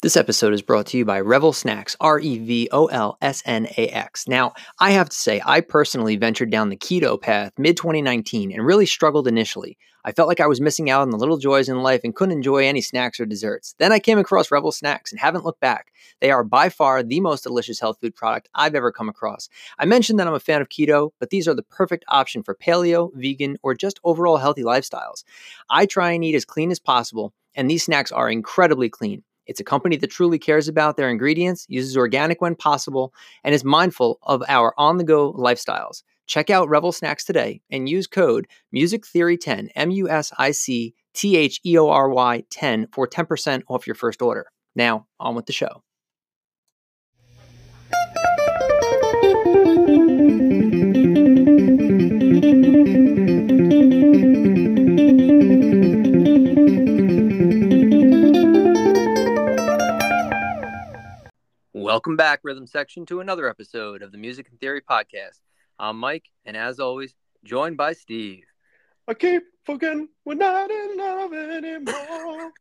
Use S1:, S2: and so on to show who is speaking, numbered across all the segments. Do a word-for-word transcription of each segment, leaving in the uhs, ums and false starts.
S1: This episode is brought to you by Revel Snacks, R E V O L S N A X. Now, I have to say, I personally ventured down the keto path mid twenty nineteen and really struggled initially. I felt like I was missing out on the little joys in life and couldn't enjoy any snacks or desserts. Then I came across Revel Snacks and haven't looked back. They are by far the most delicious health food product I've ever come across. I mentioned that I'm a fan of keto, but these are the perfect option for paleo, vegan, or just overall healthy lifestyles. I try and eat as clean as possible, and these snacks are incredibly clean. It's a company that truly cares about their ingredients, uses organic when possible, and is mindful of our on-the-go lifestyles. Check out Revel Snacks today and use code Music Theory ten, M U S I C T H E O R Y ten for ten percent off your first order. Now, on with the show. Welcome back, Rhythm Section, to another episode of the Music and Theory Podcast. I'm Mike, and as always, joined by Steve.
S2: I keep forgetting we're not in love anymore.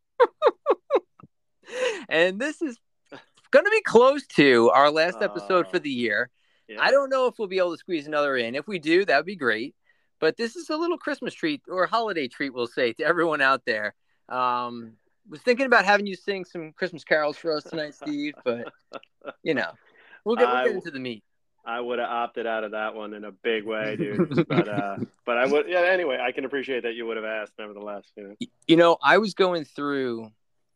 S1: And this is going to be close to our last episode
S2: uh,
S1: for the year.
S2: Yeah.
S1: I don't know if we'll be able to squeeze another in. If we do, that would be great. But this is a little Christmas treat or holiday treat, we'll say, to everyone out there. Um, was thinking about having you sing some Christmas carols for us tonight, Steve, but, you know, we'll get, we'll get into the meat.
S2: I would have opted out of that one in a big way, dude. but uh, but I would, yeah. Anyway, I can appreciate that you would have asked, nevertheless. You know,
S1: you know, I was going through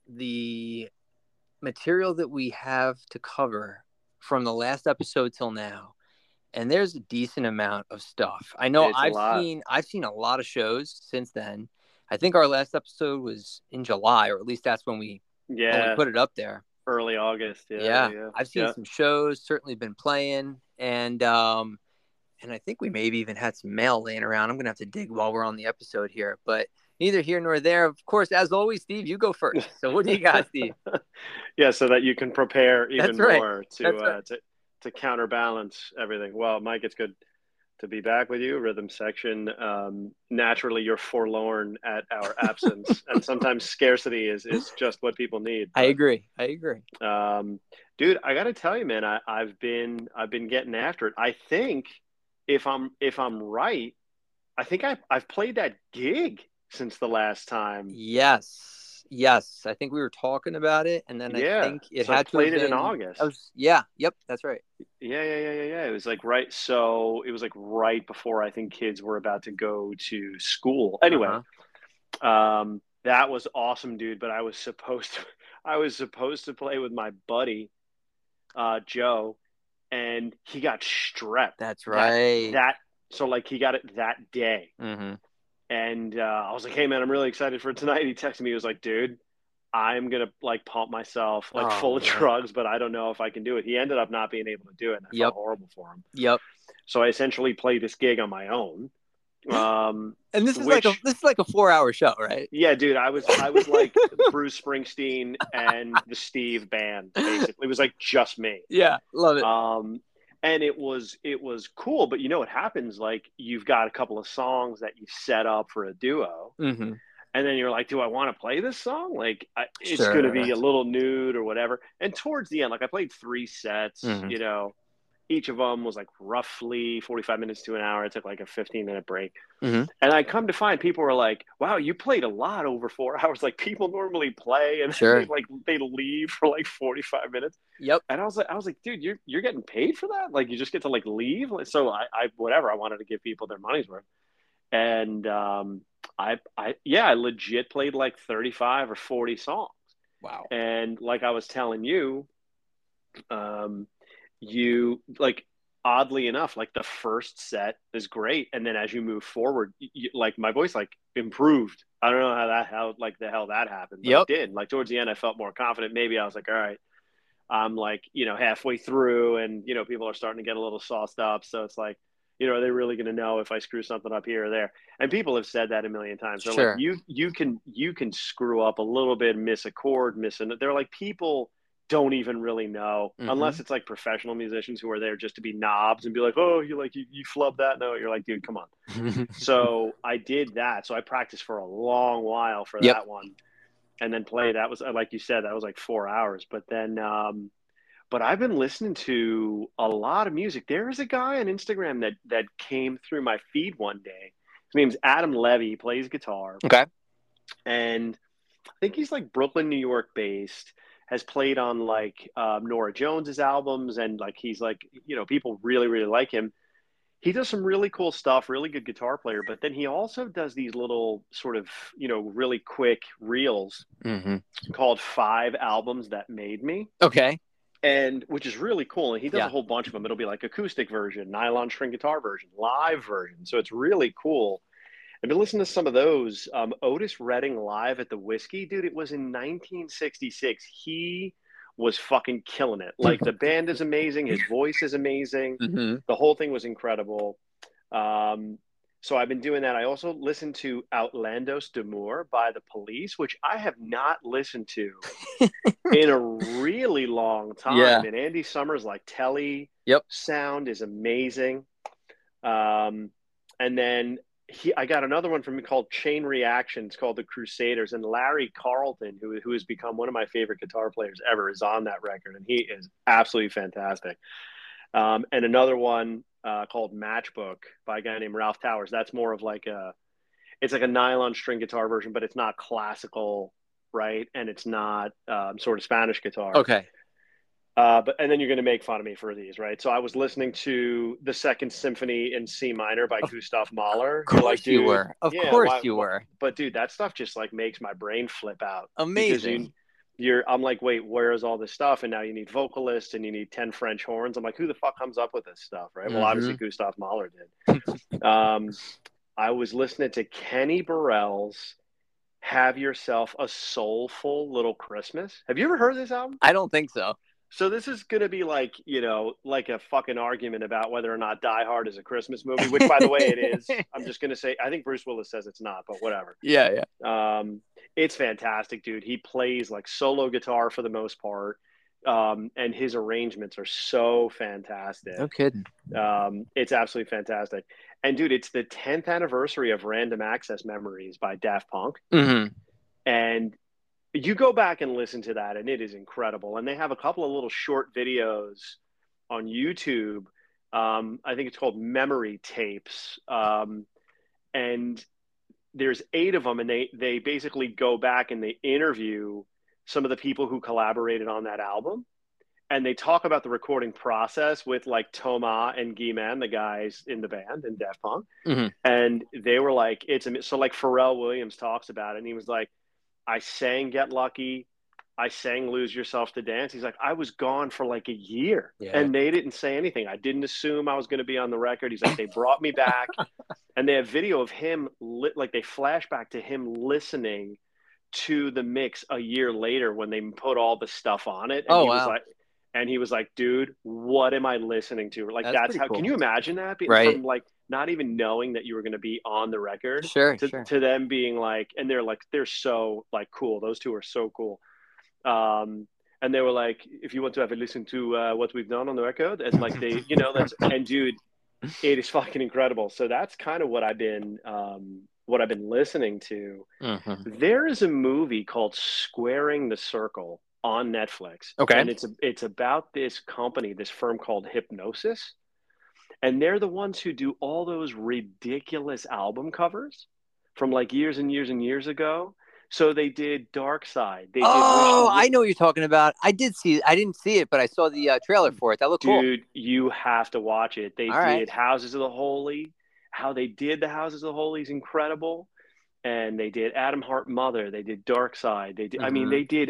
S1: the material that we have to cover from the last episode till now, and there's a decent amount of stuff. I know
S2: It's a
S1: I've
S2: lot.
S1: seen I've seen a lot of shows since then. I think our last episode was in July, or at least that's when we,
S2: yeah,
S1: when we put it up there.
S2: Early August. Yeah,
S1: Yeah,
S2: yeah.
S1: I've seen
S2: yeah.
S1: some shows, certainly been playing, and um, and I think we maybe even had some mail laying around. I'm gonna have to dig while we're on the episode here, but neither here nor there. Of course, as always, Steve, you go first. So what do you got, Steve?
S2: Yeah, so that you can prepare even
S1: That's right.
S2: more to
S1: That's
S2: uh,
S1: right.
S2: to to counterbalance everything. Well, Mike, it's good to be back with you, Rhythm Section. Um, naturally, you're forlorn at our absence, and sometimes scarcity is is just what people need.
S1: I agree. I agree.
S2: Um, dude, I got to tell you, man, I, I've been I've been getting after it. I think if I'm if I'm right, I think I I've played that gig since the last time.
S1: Yes. Yes, I think we were talking about it, and then
S2: Yeah.
S1: I think it
S2: so I
S1: had to
S2: played
S1: have
S2: it in
S1: been-
S2: August.
S1: I was, yeah, yep, that's right.
S2: Yeah, yeah, yeah, yeah, yeah. It was like right. So it was like right before I think kids were about to go to school. Anyway,
S1: Uh-huh.
S2: um, that was awesome, dude. But I was supposed to, I was supposed to play with my buddy, uh, Joe, and he got strep.
S1: That's
S2: That-
S1: right.
S2: That, so like he got it that day,
S1: Mm-hmm.
S2: and uh, I was like, "Hey, man, I'm really excited for tonight." He texted me. He was like, "Dude, I'm gonna like pump myself like
S1: Oh,
S2: full of
S1: man.
S2: drugs, but I don't know if I can do it." He ended up not being able to do it, and I
S1: Yep.
S2: felt horrible for him.
S1: Yep.
S2: So I essentially played this gig on my own. Um,
S1: And this is
S2: which,
S1: like a this is like a four hour show, right?
S2: yeah, dude, I was I was like Bruce Springsteen and the Steve Band. Basically, it was like just me.
S1: Yeah, love it.
S2: Um, and it was it was cool, but you know what happens? Like you've got a couple of songs that you set up for a duo.
S1: Mm-hmm.
S2: And then you're like, do I want to play this song? Like, I, it's
S1: Sure.
S2: going to be a little nude or whatever. And towards the end, like I played three sets,
S1: Mhm.
S2: you know, each of them was like roughly forty-five minutes to an hour. I took like a fifteen minute break.
S1: Mhm.
S2: And I come to find people were like, wow, you played a lot over four hours. Like people normally play and
S1: Sure.
S2: they like, they leave for like forty-five minutes.
S1: Yep.
S2: And I was like, I was like, dude, you're, you're getting paid for that? Like you just get to like leave. So I, I, whatever, I wanted to give people their money's worth. And, um, I, I, yeah, I legit played like thirty-five or forty songs.
S1: Wow.
S2: And like I was telling you, um, you like, oddly enough, like the first set is great. And then as you move forward, you, like my voice, like improved. I don't know how that, how like the hell that happened, but
S1: Yep.
S2: it did. Like towards the end, I felt more confident. Maybe I was like, all right, I'm like, you know, halfway through and, you know, people are starting to get a little sauced up. So it's like, you know, are they really going to know if I screw something up here or there? And people have said that a million times. They're
S1: Sure.
S2: like, you, you can, you can screw up a little bit, miss a chord, miss it. They're like, people don't even really know
S1: Mhm.
S2: unless it's like professional musicians who are there just to be knobs and be like, oh, you like, you, you flubbed that note. You're like, dude, come on. So I did that. So I practiced for a long while for
S1: Yep.
S2: that one. and then play. That was, like you said, that was like four hours. But then, um, but I've been listening to a lot of music. There is a guy on Instagram that that came through my feed one day. His name's Adam Levy. He plays guitar,
S1: Okay.
S2: and I think he's like Brooklyn, New York based. Has played on like um, Nora Jones's albums, and like he's like, you know, people really really like him. He does some really cool stuff, really good guitar player, but then he also does these little sort of, you know, really quick reels
S1: Mm-hmm.
S2: called Five Albums That Made Me.
S1: Okay.
S2: And which is really cool. And he does
S1: Yeah.
S2: a whole bunch of them. It'll be like acoustic version, nylon string guitar version, live version. So it's really cool. I've been listening to some of those. Um, Otis Redding live at the Whiskey, dude. It was in nineteen sixty-six. He was fucking killing it. Like the band is amazing. His voice is amazing.
S1: Mm-hmm.
S2: The whole thing was incredible. Um, so I've been doing that. I also listened to Outlandos d'Amour by the Police, which I have not listened to in a really long time.
S1: Yeah.
S2: And Andy Summers, like Telly
S1: Yep.
S2: sound is amazing. Um, and then he, I got another one from him called Chain Reactions, called The Crusaders, and Larry Carlton, who who has become one of my favorite guitar players ever, is on that record, and he is absolutely fantastic. Um, and another one uh, called Matchbook by a guy named Ralph Towers. That's more of like a, it's like a nylon string guitar version, but it's not classical, right? And it's not um, sort of Spanish guitar.
S1: Okay.
S2: Uh, but and then you're going to make fun of me for these, right? So I was listening to the Second Symphony in C minor by
S1: Of
S2: Gustav Mahler.
S1: Of course
S2: like,
S1: you
S2: dude,
S1: were. Of
S2: yeah,
S1: course
S2: why,
S1: you
S2: why,
S1: were.
S2: But dude, that stuff just like makes my brain flip out.
S1: Amazing.
S2: You, you're, I'm like, wait, where is all this stuff? And now you need vocalists and you need ten French horns. I'm like, who the fuck comes up with this stuff, right?
S1: Mm-hmm.
S2: Well, obviously Gustav Mahler did. um, I was listening to Kenny Burrell's "Have Yourself a Soulful Little Christmas." Have you ever heard this album?
S1: I don't think so.
S2: So this is going to be like, you know, like a fucking argument about whether or not Die Hard is a Christmas movie, which, by the way, it is. I'm just going to say, I think Bruce Willis says it's not, but whatever.
S1: Yeah,
S2: yeah. Um, it's fantastic, dude. He plays like solo guitar for the most part, um, and his arrangements are so fantastic.
S1: No kidding.
S2: Um, it's absolutely fantastic. And, dude, it's the tenth anniversary of Random Access Memories by Daft Punk.
S1: Mm-hmm.
S2: And you go back and listen to that, and it is incredible. And they have a couple of little short videos on YouTube. Um, I think it's called Memory Tapes. Um, and there's eight of them, and they, they basically go back and they interview some of the people who collaborated on that album. And they talk about the recording process with like Thomas and Guy-Man, the guys in the band in Daft Punk.
S1: Mm-hmm.
S2: And they were like, it's so like Pharrell Williams talks about it, and he was like, I sang Get Lucky. I sang Lose Yourself to Dance. He's like, I was gone for like a year,
S1: yeah.
S2: and they didn't say anything. I didn't assume I was going to be on the record. He's like, they brought me back, and they have video of him, li- like they flash back to him listening to the mix a year later when they put all the stuff on it. And
S1: oh,
S2: he
S1: wow.
S2: was like, and he was like, dude, what am I listening to? Like, that's, that's how,
S1: cool.
S2: Can you imagine that?
S1: Right.
S2: From like, not even knowing that you were going to be on the record,
S1: sure,
S2: to,
S1: sure.
S2: to them being like, and they're like, they're so like cool. Those two are so cool. Um, and they were like, if you want to have a listen to uh, what we've done on the record, and like they, you know, that's, and dude, it is fucking incredible. So that's kind of what I've been, um, what I've been listening to.
S1: Mm-hmm.
S2: There is a movie called Squaring the Circle on Netflix.
S1: Okay.
S2: And it's, a, it's about this company, this firm called Hipgnosis. And they're the ones who do all those ridiculous album covers from like years and years and years ago. So they did Dark Side. They
S1: oh,
S2: did
S1: I know what you're talking about. I did see I didn't see it, but I saw the uh, trailer for it. That looked
S2: Dude,
S1: cool.
S2: Dude, you have to watch it. They
S1: all
S2: did
S1: right.
S2: Houses of the Holy. How they did the Houses of the Holy is incredible. And they did Adam Hart Mother. They did Dark Side. They did, mm-hmm. I mean, they did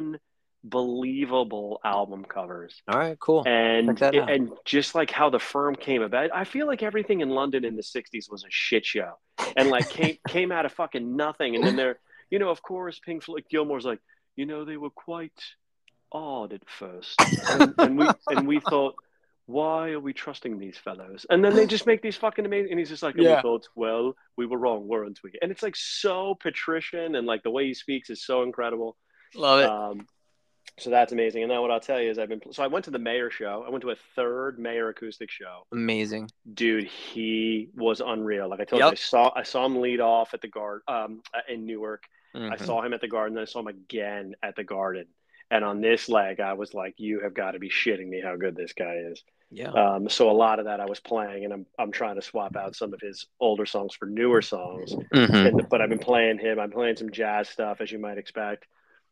S2: unbelievable album covers.
S1: All right, cool.
S2: And it, and just like how the firm came about, I feel like everything in London in the sixties was a shit show, and like came came out of fucking nothing. And then they're, you know, of course, Pink Floyd, Gilmore's like, you know, they were quite odd at first, and, and we and we thought, why are we trusting these fellows? And then they just make these fucking amazing. And he's just like, and yeah. we thought, well, we were wrong, weren't we? And it's like so patrician, and like the way he speaks is so incredible.
S1: Love it.
S2: Um, So that's amazing. And then what I'll tell you is I've been, so I went to the Mayer show. I went to a third Mayer acoustic show.
S1: Amazing.
S2: Dude, he was unreal. Like I told
S1: yep.
S2: you, I saw, I saw him lead off at the Guard um, in Newark. I
S1: Mm-hmm.
S2: saw him at the Garden, then I saw him again at the Garden. And on this leg, I was like, you have got to be shitting me how good this guy is.
S1: Yeah.
S2: Um, so a lot of that I was playing, and I'm I'm trying to swap out some of his older songs for newer songs. And
S1: Mm-hmm.
S2: but I've been playing him. I'm playing some jazz stuff, as you might expect.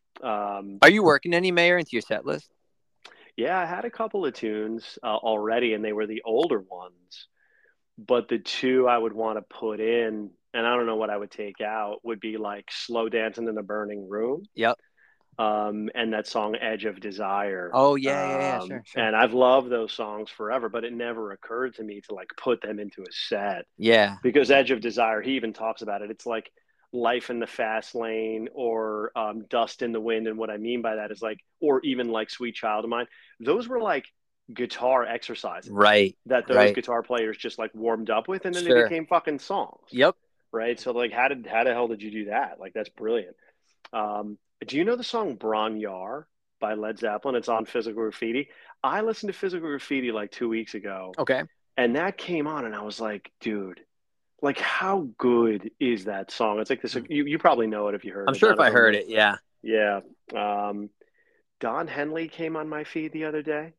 S2: Um,
S1: Are you working any Mayer into your set list?
S2: yeah, I had a couple of tunes uh, already, and they were the older ones. But the two I would want to put in, and I don't know what I would take out, would be like "Slow Dancing in a Burning Room."
S1: Yep.
S2: Um, and that song "Edge of Desire."
S1: Oh yeah, yeah, yeah.
S2: Um,
S1: Sure, sure.
S2: and I've loved those songs forever, but it never occurred to me to like put them into a set
S1: Yeah.
S2: because "Edge of Desire," he even talks about it. It's like life in the fast lane or um, dust in the wind. And what I mean by that is like, or even like "Sweet Child of Mine." Those were like guitar exercises
S1: Right.
S2: that those
S1: Right.
S2: guitar players just like warmed up with, and then they
S1: Sure.
S2: became fucking songs,
S1: Yep.
S2: right? So like, how did how the hell did you do that? Like, that's brilliant. Um, do you know the song Bron Yar by Led Zeppelin? It's on Physical Graffiti. I listened to Physical Graffiti like two weeks ago,
S1: Okay.
S2: and that came on, and I was like, dude, like, how good is that song? It's like this.
S1: Mm.
S2: You, you probably know it if you heard
S1: I'm
S2: it.
S1: sure
S2: None
S1: if
S2: of
S1: I
S2: them
S1: heard
S2: will.
S1: it, yeah.
S2: Yeah. Um, Don Henley came on my feed the other day.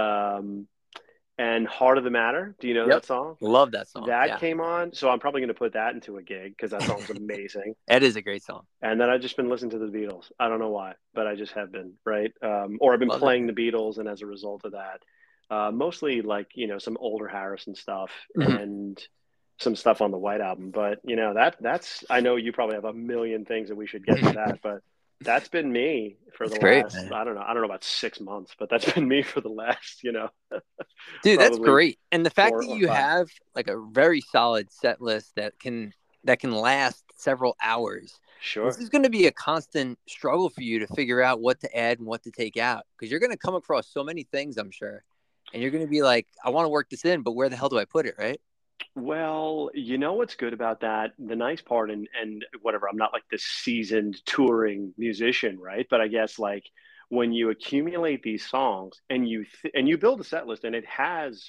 S2: Um, and Heart of the Matter. Do you know
S1: Yep.
S2: that song?
S1: Love that song.
S2: That
S1: Yeah.
S2: came on. So I'm probably going to put that into a gig because that song's amazing.
S1: It is a great song.
S2: And then I've just been listening to the Beatles. I don't know why, but I just have been, right? Um, or I've been
S1: Love it.
S2: playing the Beatles, and as a result of that, uh, mostly like, you know, some older Harrison stuff
S1: Mhm.
S2: and some stuff on the White Album. But, you know, that that's, I know you probably have a million things that we should get to that, but that's been me for the
S1: That's great,
S2: last,
S1: man.
S2: I don't know, I don't know about six months, but that's been me for the last, you know,
S1: Dude, that's
S2: probably
S1: great. And the fact
S2: four
S1: that
S2: or
S1: you
S2: five.
S1: have like a very solid set list that can that can last several hours. This
S2: Sure.
S1: is going to be a constant struggle for you to figure out what to add and what to take out because you're going to come across so many things, I'm sure. And you're going to be like, I want to work this in, but where the hell do I put it, right?
S2: Well, you know what's good about that? The nice part, and and whatever, I'm not like this seasoned touring musician, right? But I guess like when you accumulate these songs and you th- and you build a set list, and it has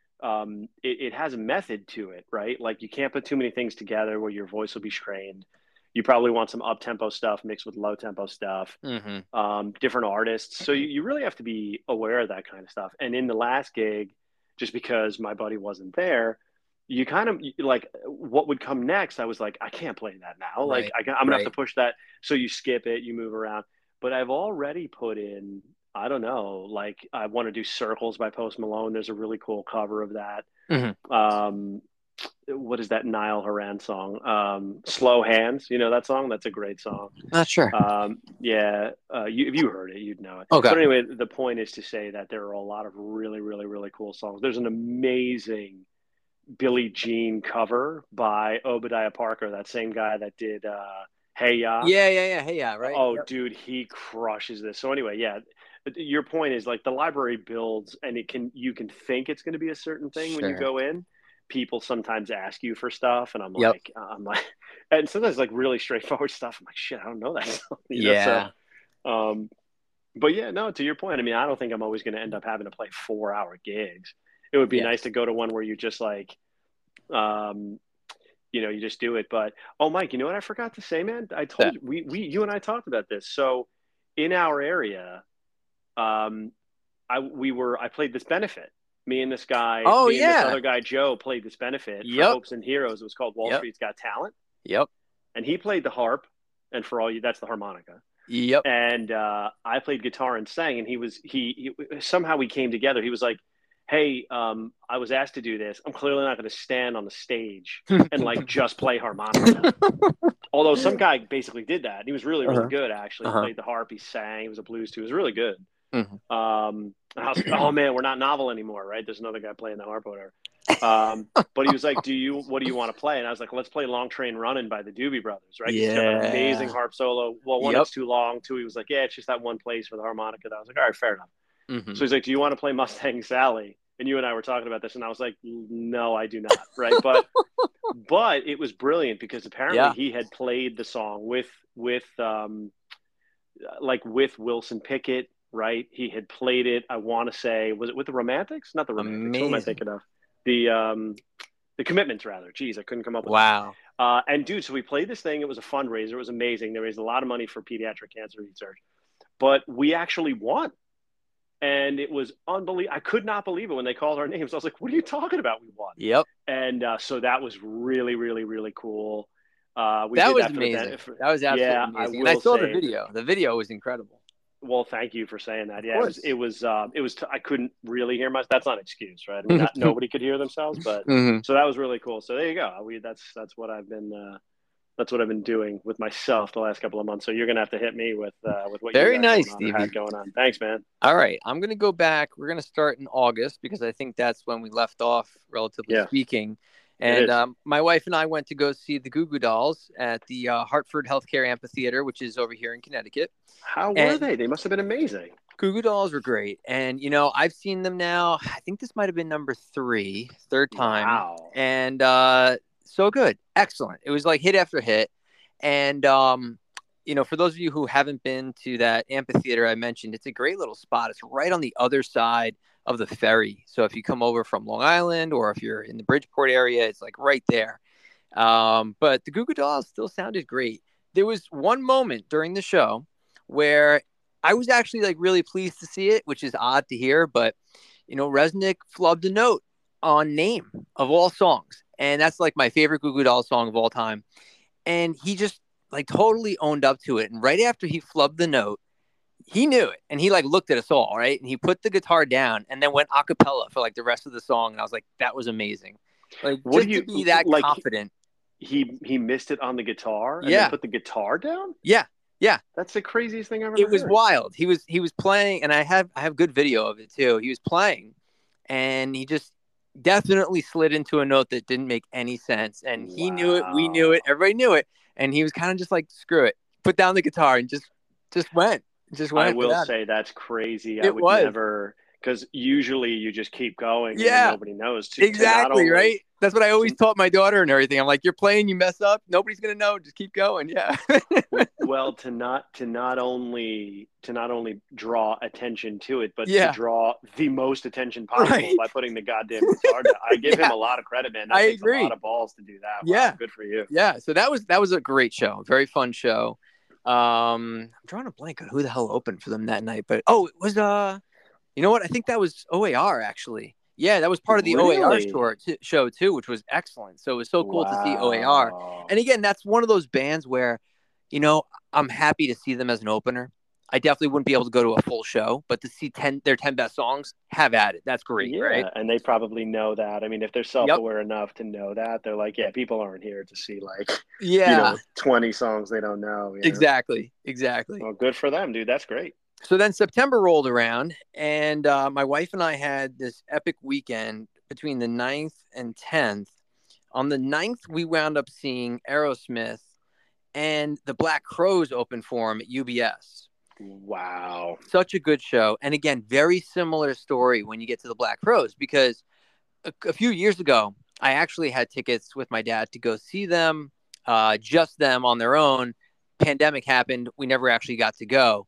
S2: um it, it has a method to it, right? Like, you can't put too many things together where your voice will be strained. You probably want some up tempo stuff mixed with low tempo stuff,
S1: Mm-hmm.
S2: um, different artists. So you, you really have to be aware of that kind of stuff. And in the last gig, just because my buddy wasn't there, you kind of like what would come next. I was like, I can't play that now. Like,
S1: Right.
S2: I, I'm gonna have to
S1: Right.
S2: push that. So you skip it, you move around. But I've already put in, I don't know, like I want to do Circles by Post Malone. There's a really cool cover of that.
S1: Mm-hmm.
S2: Um, what is that Niall Horan song? Um, Slow Hands. You know that song? That's a great song.
S1: Not sure.
S2: Um, yeah, uh, you, if you heard it, you'd know it.
S1: Okay.
S2: But anyway, the point is to say that there are a lot of really, really, really cool songs. There's an amazing Billie Jean cover by Obadiah Parker, that same guy that did uh, Hey Ya.
S1: Yeah, yeah, yeah. Hey, yeah, right.
S2: Oh,
S1: Yep.
S2: dude, he crushes this. So anyway, yeah, your point is like the library builds, and it can you can think it's going to be a certain thing when you
S1: Sure.
S2: go in. People sometimes ask you for stuff, and I'm
S1: Yep.
S2: like, I'm like, and sometimes like really straightforward stuff. I'm like, shit, I don't know that song, you know.
S1: Yeah.
S2: So, um, but yeah, no, to your point, I mean, I don't think I'm always going to end up having to play four hour gigs. It would be
S1: Yeah.
S2: nice to go to one where you just like, um, you know, you just do it. But oh, Mike, you know what I forgot to say, man? I
S1: Yeah.
S2: told you we we you and I talked about this. So in our area, um, I we were I played this benefit. Me and this guy,
S1: Oh,
S2: me and this
S1: yeah.
S2: other guy, Joe, played this benefit for
S1: Yep.
S2: Hopes and Heroes. It was called Wall
S1: Yep.
S2: Street's Got Talent,
S1: Yep.
S2: and he played the harp, and for all you, that's the harmonica.
S1: Yep.
S2: And uh, I played guitar and sang, and he was he, he somehow we came together. He was like, "Hey, um, I was asked to do this. I'm clearly not going to stand on the stage and like just play harmonica." Although some guy basically did that. He was really, really
S1: Uh-huh.
S2: good, actually. He
S1: Uh-huh.
S2: played the harp, he sang, he was a blues too. It was really good.
S1: Mm-hmm.
S2: Um, and I was like, oh man, we're not novel anymore, right? There's another guy playing the harp or whatever. Um, but he was like, do you, what do you want to play? And I was like, let's play Long Train Running by the Doobie Brothers, right? He's got an amazing
S1: Yeah.
S2: harp solo. Well, one,
S1: Yep.
S2: it's too long. Two, he was like, yeah, it's just that one place for the harmonica. I was like, all right, fair enough.
S1: Mm-hmm.
S2: So he's like, do you want to play Mustang Sally? And you and I were talking about this, and I was like, no, I do not, right? But but it was brilliant because apparently
S1: Yeah.
S2: he had played the song with with um like with Wilson Pickett, right? He had played it. I want to say, was it with the Romantics? Not the Romantics. Who am I
S1: Amazing.
S2: thinking of? The um the Commitments, rather. Geez, I couldn't come up with
S1: Wow.
S2: Uh, and dude, so we played this thing. It was a fundraiser. It was amazing. They raised a lot of money for pediatric cancer research, but we actually won. And it was unbelievable. I could not believe it when they called our names. I was like, what are you talking about? We won.
S1: Yep.
S2: And uh, so that was really, really, really cool. Uh, we
S1: that
S2: did
S1: was
S2: that for
S1: amazing.
S2: the for,
S1: that was absolutely
S2: yeah,
S1: amazing.
S2: I
S1: and I
S2: will
S1: saw the
S2: say,
S1: video. The video was incredible.
S2: Well, thank you for saying that.
S1: Of
S2: Yeah,
S1: course.
S2: it was, it was, uh, it was, t- I couldn't really hear much. That's not an excuse, right? I mean, not, nobody could hear themselves, but
S1: mm-hmm.
S2: so that was really cool. So there you go. We, that's, that's what I've been, uh, that's what I've been doing with myself the last couple of months. So you're going to have to hit me with, uh, with what
S1: Very
S2: you got
S1: nice,
S2: going on,
S1: Stevie.
S2: or had going on. Thanks, man.
S1: All right. I'm going to go back. We're going to start in August because I think that's when we left off, relatively
S2: Yeah.
S1: speaking. And um, my wife and I went to go see the Goo Goo Dolls at the uh, Hartford Healthcare Amphitheater, which is over here in Connecticut.
S2: How were
S1: and
S2: they? They must have been amazing.
S1: Goo Goo Dolls were great. And, you know, I've seen them now. I think this might have been number three, third time.
S2: Wow.
S1: And uh, so good. Excellent. It was like hit after hit. And, um, you know, for those of you who haven't been to that amphitheater I mentioned, it's a great little spot. It's right on the other side of the ferry. So if you come over from Long Island or if you're in the Bridgeport area, it's like right there. Um, but the Goo Goo Dolls still sounded great. There was one moment during the show where I was actually like really pleased to see it, which is odd to hear. But, you know, Resnick flubbed a note on Name of all songs. And that's like my favorite Goo Goo Dolls song of all time. And he just like totally owned up to it. And right after he flubbed the note, he knew it. And he like looked at us all, right? And he put the guitar down and then went a cappella for like the rest of the song. And I was like, that was amazing. Like,
S2: what
S1: just
S2: do you
S1: to be that
S2: like,
S1: confident.
S2: He he missed it on the guitar and
S1: yeah.
S2: then put the guitar down?
S1: Yeah. Yeah.
S2: That's the craziest thing I've ever
S1: It was
S2: heard.
S1: wild. He was he was playing, and I have I have good video of it too. He was playing and he just definitely slid into a note that didn't make any sense. And he
S2: wow.
S1: knew it, we knew it, everybody knew it. And he was kind of just like, screw it. Put down the guitar and just just went. Just went.
S2: I will say that's crazy.
S1: It
S2: I would
S1: was.
S2: never, because usually you just keep going
S1: yeah.
S2: and nobody knows. To,
S1: exactly,
S2: to only,
S1: right? That's what I always taught my daughter and everything. I'm like, you're playing, you mess up, nobody's gonna know. Just keep going. Yeah.
S2: well, to not to not only to not only draw attention to it, but
S1: yeah.
S2: to draw the most attention possible
S1: right.
S2: by putting the goddamn guitar down. I give
S1: yeah.
S2: him a lot of credit, man. That
S1: I
S2: takes
S1: agree.
S2: a lot of balls to do that. Wow,
S1: yeah.
S2: good for you.
S1: Yeah. So that was that was a great show. Very fun show. Um, I'm drawing a blank on who the hell opened for them that night, but oh, it was uh, you know what? I think that was O A R actually. Yeah, that was part of the
S2: really?
S1: O A R show, t- show too, which was excellent. So it was so cool
S2: wow.
S1: to see O A R. And again, that's one of those bands where, you know, I'm happy to see them as an opener. I definitely wouldn't be able to go to a full show, but to see ten their ten best songs, have at it. That's great,
S2: yeah,
S1: right?
S2: And they probably know that. I mean, if they're self-aware yep. enough to know that, they're like, yeah, people aren't here to see like,
S1: yeah,
S2: you know, twenty songs they don't know. You know?
S1: Exactly, exactly.
S2: Well, good for them, dude. That's great.
S1: So then September rolled around, and uh, my wife and I had this epic weekend between the ninth and tenth. On the ninth, we wound up seeing Aerosmith, and the Black Crowes opened for him at U B S.
S2: Wow.
S1: Such a good show. And again, very similar story when you get to the Black Crowes, because a, a few years ago, I actually had tickets with my dad to go see them, uh, just them on their own. Pandemic happened. We never actually got to go.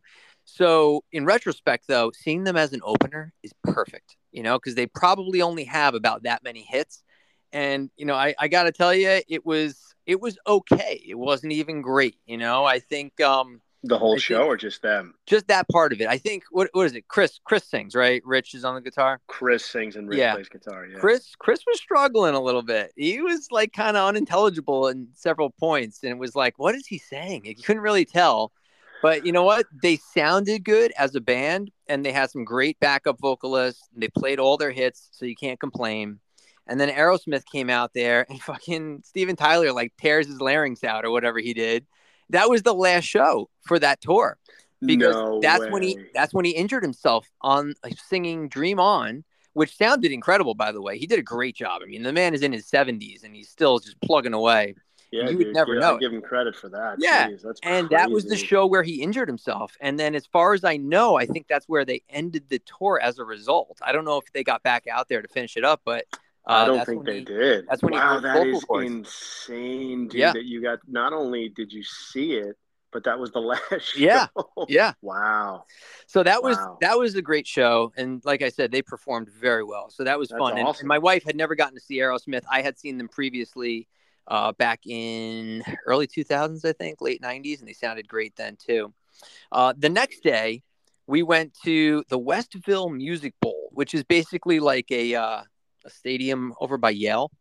S1: So in retrospect, though, seeing them as an opener is perfect, you know, because they probably only have about that many hits. And, you know, I, I got to tell you, it was it was okay. It wasn't even great. You know, I think um,
S2: the whole
S1: I
S2: show or just them?
S1: Just that part of it. I think what what is it? Chris Chris sings, right? Rich is on the guitar.
S2: Chris sings and Rich
S1: yeah.
S2: plays guitar. Yeah.
S1: Chris Chris was struggling a little bit. He was like kind of unintelligible in several points, and it was like, what is he saying? You couldn't really tell. But you know what? They sounded good as a band, and they had some great backup vocalists. And they played all their hits, so you can't complain. And then Aerosmith came out there, and fucking Steven Tyler like tears his larynx out or whatever he did. That was the last show for that tour, because
S2: no
S1: that's
S2: way.
S1: when he that's when he injured himself on uh, singing "Dream On," which sounded incredible, by the way. He did a great job. I mean, the man is in his seventies, and he's still just plugging away.
S2: Yeah,
S1: you
S2: dude,
S1: would never
S2: yeah,
S1: know.
S2: I give him credit for that.
S1: Yeah,
S2: Jeez, that's
S1: and
S2: crazy.
S1: that was the show where he injured himself. And then, as far as I know, I think that's where they ended the tour as a result. I don't know if they got back out there to finish it up, but uh,
S2: I don't
S1: that's
S2: think
S1: when
S2: they
S1: he,
S2: did.
S1: That's when
S2: wow,
S1: he
S2: that is
S1: cords.
S2: insane, dude.
S1: Yeah.
S2: That you got. Not only did you see it, but that was the last show.
S1: Yeah, yeah.
S2: Wow.
S1: So that was
S2: wow.
S1: that was a great show, and like I said, they performed very well. So that was
S2: That's
S1: fun.
S2: awesome.
S1: And, and my wife had never gotten to see Aerosmith. I had seen them previously uh, back in early two thousands, I think, late nineties, and they sounded great then too. Uh, the next day, we went to the Westville Music Bowl, which is basically like a uh, a stadium over by Yale,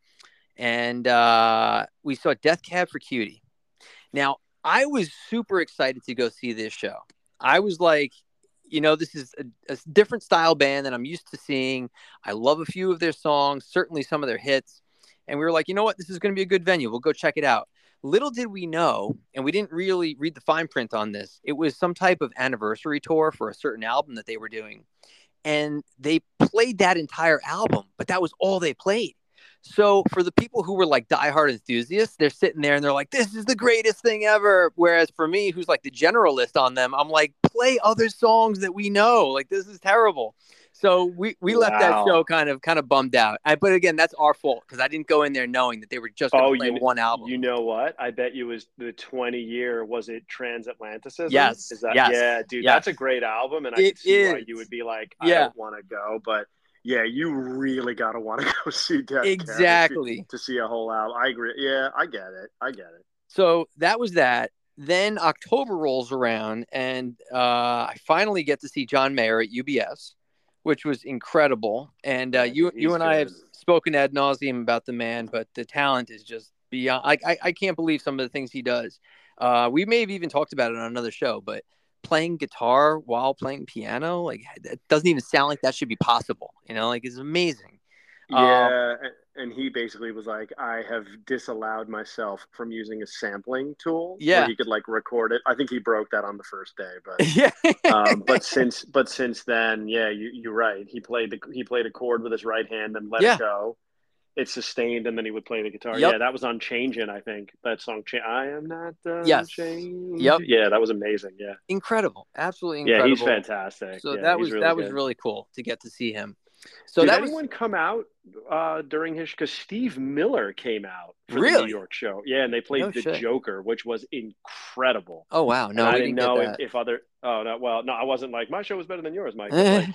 S1: and uh, we saw Death Cab for Cutie. Now, I was super excited to go see this show. I was like, you know, this is a, a different style band than I'm used to seeing. I love a few of their songs, certainly some of their hits. And we were like, you know what? This is going to be a good venue. We'll go check it out. Little did we know, and we didn't really read the fine print on this, it was some type of anniversary tour for a certain album that they were doing. And they played that entire album, but that was all they played. So for the people who were like diehard enthusiasts, they're sitting there and they're like, this is the greatest thing ever. Whereas for me, who's like the generalist on them, I'm like, play other songs that we know. Like, this is terrible. So we, we wow. left that show kind of kind of bummed out. I, but again, that's our fault because I didn't go in there knowing that they were just going to oh, play
S2: you,
S1: one album.
S2: You know what? I bet you was the twenty year, was it Transatlanticism?
S1: Yes.
S2: Is that,
S1: yes.
S2: Yeah, dude,
S1: yes.
S2: that's a great album. And I
S1: it
S2: can see
S1: is.
S2: why you would be like, I
S1: yeah.
S2: don't want to go. But yeah, you really got to want to go see Death
S1: exactly
S2: Cab to, to see a whole album. I agree. Yeah, I get it. I get it.
S1: So that was that. Then October rolls around, and uh, I finally get to see John Mayer at U B S, which was incredible. And uh, you
S2: He's
S1: you and
S2: good.
S1: I have spoken ad nauseum about the man, but the talent is just beyond. I I, I can't believe some of the things he does. Uh, we may have even talked about it on another show, but playing guitar while playing piano, like, it doesn't even sound like that should be possible. You know, like, it's amazing.
S2: Yeah, um, and he basically was like, I have disallowed myself from using a sampling tool
S1: yeah.
S2: where he could like record it. I think he broke that on the first day, but
S1: yeah.
S2: um, but since but since then, yeah, you, you're right. He played the he played a chord with his right hand and let
S1: yeah.
S2: it go. It sustained, and then he would play the guitar.
S1: Yep.
S2: Yeah, that was on Changin', I think. That song, I Am Not Done
S1: yes.
S2: Changin'.
S1: Yep.
S2: Yeah, that was amazing. Yeah,
S1: incredible, absolutely incredible.
S2: Yeah, he's fantastic.
S1: So
S2: yeah,
S1: that was
S2: really
S1: that
S2: good.
S1: was really cool to get to see him. So
S2: Did
S1: that
S2: anyone
S1: was,
S2: come out uh, during his? Because Steve Miller came out for
S1: really?
S2: the New York show. Yeah, and they played
S1: no
S2: the
S1: shit.
S2: Joker, which was incredible.
S1: Oh wow! No,
S2: and I
S1: we
S2: didn't,
S1: didn't
S2: know
S1: get
S2: if,
S1: that.
S2: if other. Oh no, well, no, I wasn't like my show was better than yours, Mike. But like,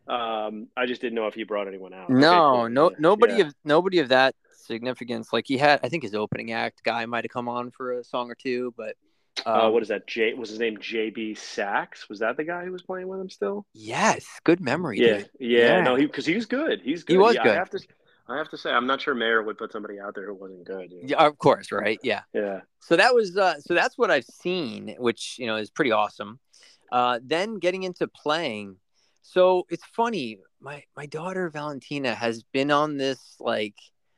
S2: um, I just didn't know if he brought anyone out.
S1: No,
S2: okay, cool.
S1: no,
S2: yeah.
S1: nobody
S2: yeah.
S1: of nobody of that significance. Like, he had, I think his opening act guy might have come on for a song or two, but
S2: um, uh, what is that? J was his name J B Sachs? Was that the guy who was playing with him still?
S1: Yes, good memory.
S2: Yeah,
S1: dude.
S2: yeah,
S1: yeah.
S2: No, he because he was good. He's good.
S1: He was
S2: yeah,
S1: good.
S2: I have to, I have to say, I'm not sure Mayer would put somebody out there who wasn't good. You know?
S1: Yeah, of course, right? Yeah,
S2: yeah.
S1: So that was, uh, so that's what I've seen, which, you know, is pretty awesome. Uh, then getting into playing. So it's funny. My my daughter Valentina has been on this like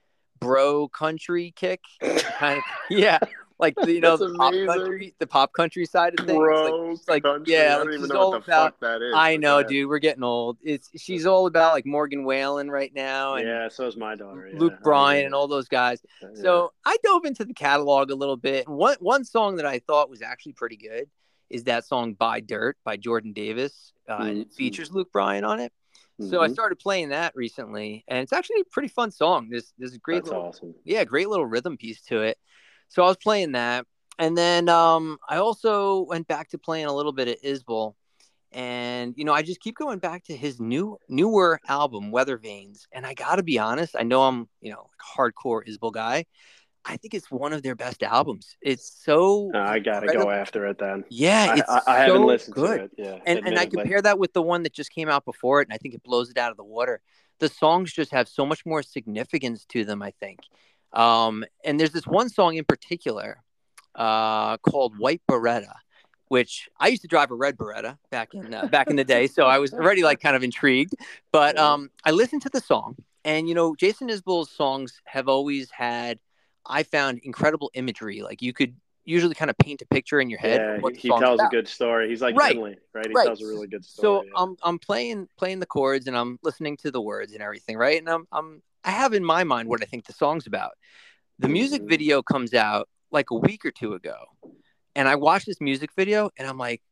S1: bro country kick, kind of. Yeah, like the, you know, the pop country, the pop country side of things.
S2: Bro
S1: like, like
S2: country.
S1: yeah,
S2: I don't
S1: like,
S2: even
S1: she's
S2: know
S1: all
S2: what the
S1: about,
S2: fuck that is.
S1: I know, dude. We're getting old. It's she's all about like Morgan Wallen right now, and
S2: yeah, so is my daughter. Yeah.
S1: Luke Bryan and all those guys.
S2: Yeah.
S1: So I dove into the catalog a little bit. And one one song that I thought was actually pretty good is that song "Buy Dirt" by Jordan Davis, uh, mm-hmm. and it features Luke Bryan on it. Mm-hmm. So I started playing that recently, and it's actually a pretty fun song. There's there's a great
S2: That's
S1: little,
S2: awesome.
S1: yeah, great little rhythm piece to it. So I was playing that, and then um, I also went back to playing a little bit of Isbell, and you know I just keep going back to his new newer album Weather Vanes, and I got to be honest, I know I'm you know a hardcore Isbell guy. I think it's one of their best albums. It's so
S2: uh, I gotta
S1: incredible.
S2: go after it then.
S1: Yeah, it's
S2: I, I, I
S1: so
S2: haven't listened
S1: good.
S2: to it. Yeah,
S1: and and I compare that with the one that just came out before it, and I think it blows it out of the water. The songs just have so much more significance to them, I think. Um, and there's this one song in particular uh, called "White Beretta," which I used to drive a red Beretta back in uh, back in the day, so I was already like kind of intrigued. But um, I listened to the song, and you know, Jason Isbell's songs have always had, I found, incredible imagery. Like, you could usually kind of paint a picture in your head.
S2: Yeah,
S1: of what the
S2: he
S1: song's
S2: tells
S1: about.
S2: a good story. He's like
S1: right.
S2: Finley, right? He
S1: right.
S2: tells a really good story.
S1: So
S2: yeah.
S1: I'm I'm playing playing the chords, and I'm listening to the words and everything, right? And I'm I'm I have in my mind what I think the song's about. The music
S2: mm-hmm.
S1: video comes out like a week or two ago, and I watched this music video, and I'm like,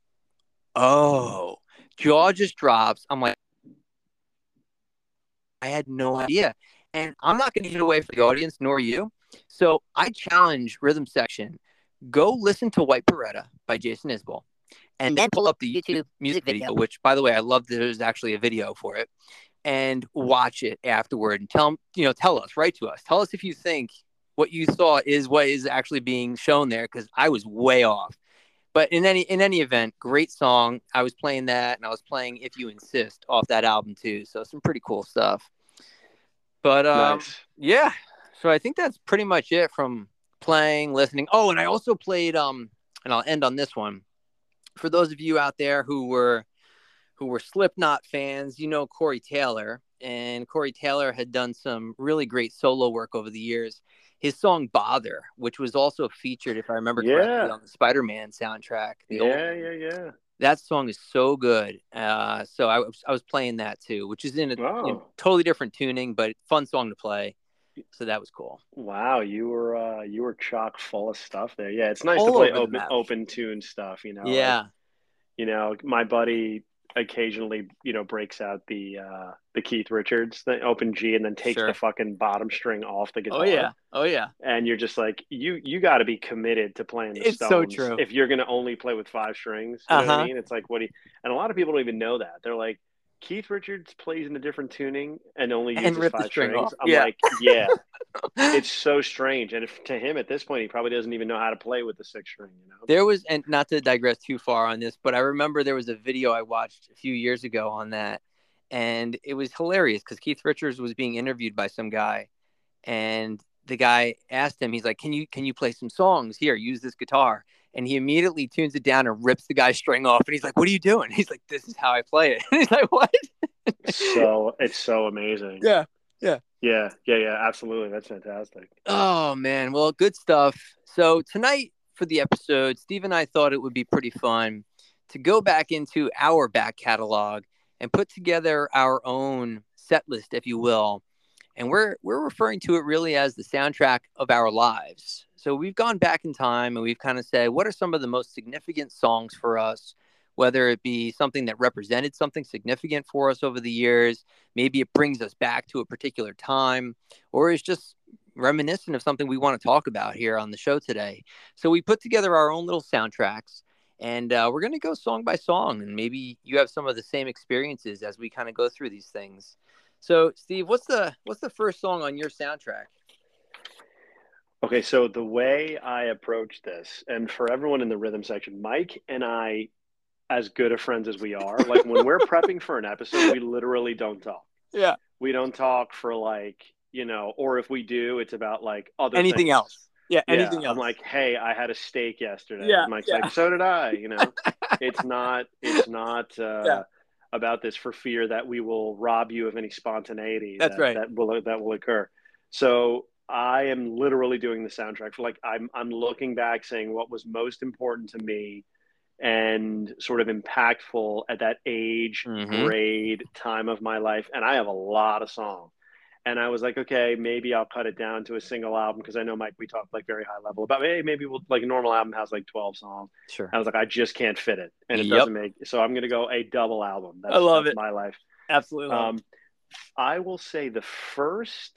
S1: oh, jaw just drops. I'm like, I had no idea. And I'm not going to get away from the audience, nor you. So I challenge Rhythm Section, go listen to White Beretta by Jason Isbell, and then pull up the YouTube music video, which, by the way, I love that there's actually a video for it, and watch it afterward and tell, you know, tell us, write to us. Tell us if you think what you saw is what is actually being shown there, because I was way off. But in any in any event, great song. I was playing that, and I was playing "If You Insist" off that album too. So some pretty cool stuff. But um,
S2: Nice.
S1: yeah. So I think that's pretty much it from playing, listening. Oh, and I also played um, and I'll end on this one. For those of you out there who were who were Slipknot fans, you know Corey Taylor, and Corey Taylor had done some really great solo work over the years. His song "Bother," which was also featured, if I remember correctly,
S2: Yeah.
S1: on the Spider-Man soundtrack, the old
S2: Yeah,
S1: one.
S2: yeah, yeah.
S1: That song is so good. Uh, so I was I was playing that too, which is in a in
S2: Oh,
S1: totally different tuning, but fun song to play. So that was cool.
S2: wow. You were uh you were chock full of stuff there. Yeah, it's nice to
S1: All
S2: play
S1: over the
S2: open
S1: map.
S2: open tune stuff, you know, like,
S1: Yeah,
S2: you know, my buddy occasionally, you know, breaks out the uh the Keith Richards, the open G, and then takes the
S1: sure.
S2: fucking bottom string off the
S1: Oh
S2: guitar.
S1: yeah. Oh yeah.
S2: And you're just like, you you got to be committed to playing the
S1: It's so
S2: Stones
S1: true.
S2: if you're going to only play with five strings. You
S1: Uh
S2: know what I
S1: huh.
S2: mean? It's like, what do you, and a lot of people don't even know that. They're like, Keith Richards plays in a different tuning and only
S1: And
S2: uses
S1: rip the
S2: five
S1: string
S2: strings.
S1: off.
S2: I'm
S1: Yeah.
S2: like, yeah, it's so strange. And if, to him at this point, he probably doesn't even know how to play with the six string, you know?
S1: There was, and not to digress too far on this, but I remember there was a video I watched a few years ago on that, and it was hilarious because Keith Richards was being interviewed by some guy, and the guy asked him, he's like, "Can you can you play some songs? Here, use this guitar." And he immediately tunes it down and rips the guy's string off, and he's like, "What are you doing?" He's like, "This is how I play it." And he's like, "What?"
S2: So it's so amazing.
S1: Yeah, yeah.
S2: Yeah, yeah, yeah, absolutely. That's fantastic.
S1: Oh man, well, good stuff. So tonight for the episode, Steve and I thought it would be pretty fun to go back into our back catalog and put together our own set list, if you will. And we're we're referring to it really as the soundtrack of our lives. So we've gone back in time and we've kind of said, what are some of the most significant songs for us, whether it be something that represented something significant for us over the years, maybe it brings us back to a particular time, or it's just reminiscent of something we want to talk about here on the show today. So we put together our own little soundtracks, and uh, we're going to go song by song, and maybe you have some of the same experiences as we kind of go through these things. So, Steve, what's the what's the first song on your soundtrack?
S2: Okay, so the way I approach this, and for everyone in the rhythm section, Mike and I, as good of friends as we are, like when we're prepping for an episode, we literally don't talk.
S1: Yeah.
S2: We don't talk for like, you know, or if we do, it's about like other
S1: Anything
S2: things.
S1: else? Yeah,
S2: Yeah,
S1: anything
S2: I'm
S1: else?
S2: like, hey, I had a steak yesterday.
S1: Yeah,
S2: Mike's
S1: yeah,
S2: like, so did I. You know, it's not, it's not
S1: yeah.
S2: uh, about this for fear that we will rob you of any spontaneity
S1: That's
S2: that
S1: right.
S2: that will that will occur. So I am literally doing the soundtrack for like I'm I'm looking back, saying what was most important to me and sort of impactful at that age,
S1: Mm-hmm.
S2: grade, time of my life, and I have a lot of songs. And I was like, okay, maybe I'll cut it down to a single album because I know Mike, we talked like very high level about, hey, maybe we'll like a normal album has like twelve songs.
S1: Sure.
S2: I was like, I just can't fit it, and it
S1: Yep.
S2: doesn't make. So I'm gonna go a double album.
S1: I
S2: That's
S1: love
S2: that's
S1: it.
S2: my life.
S1: Absolutely love
S2: Um, I will say the first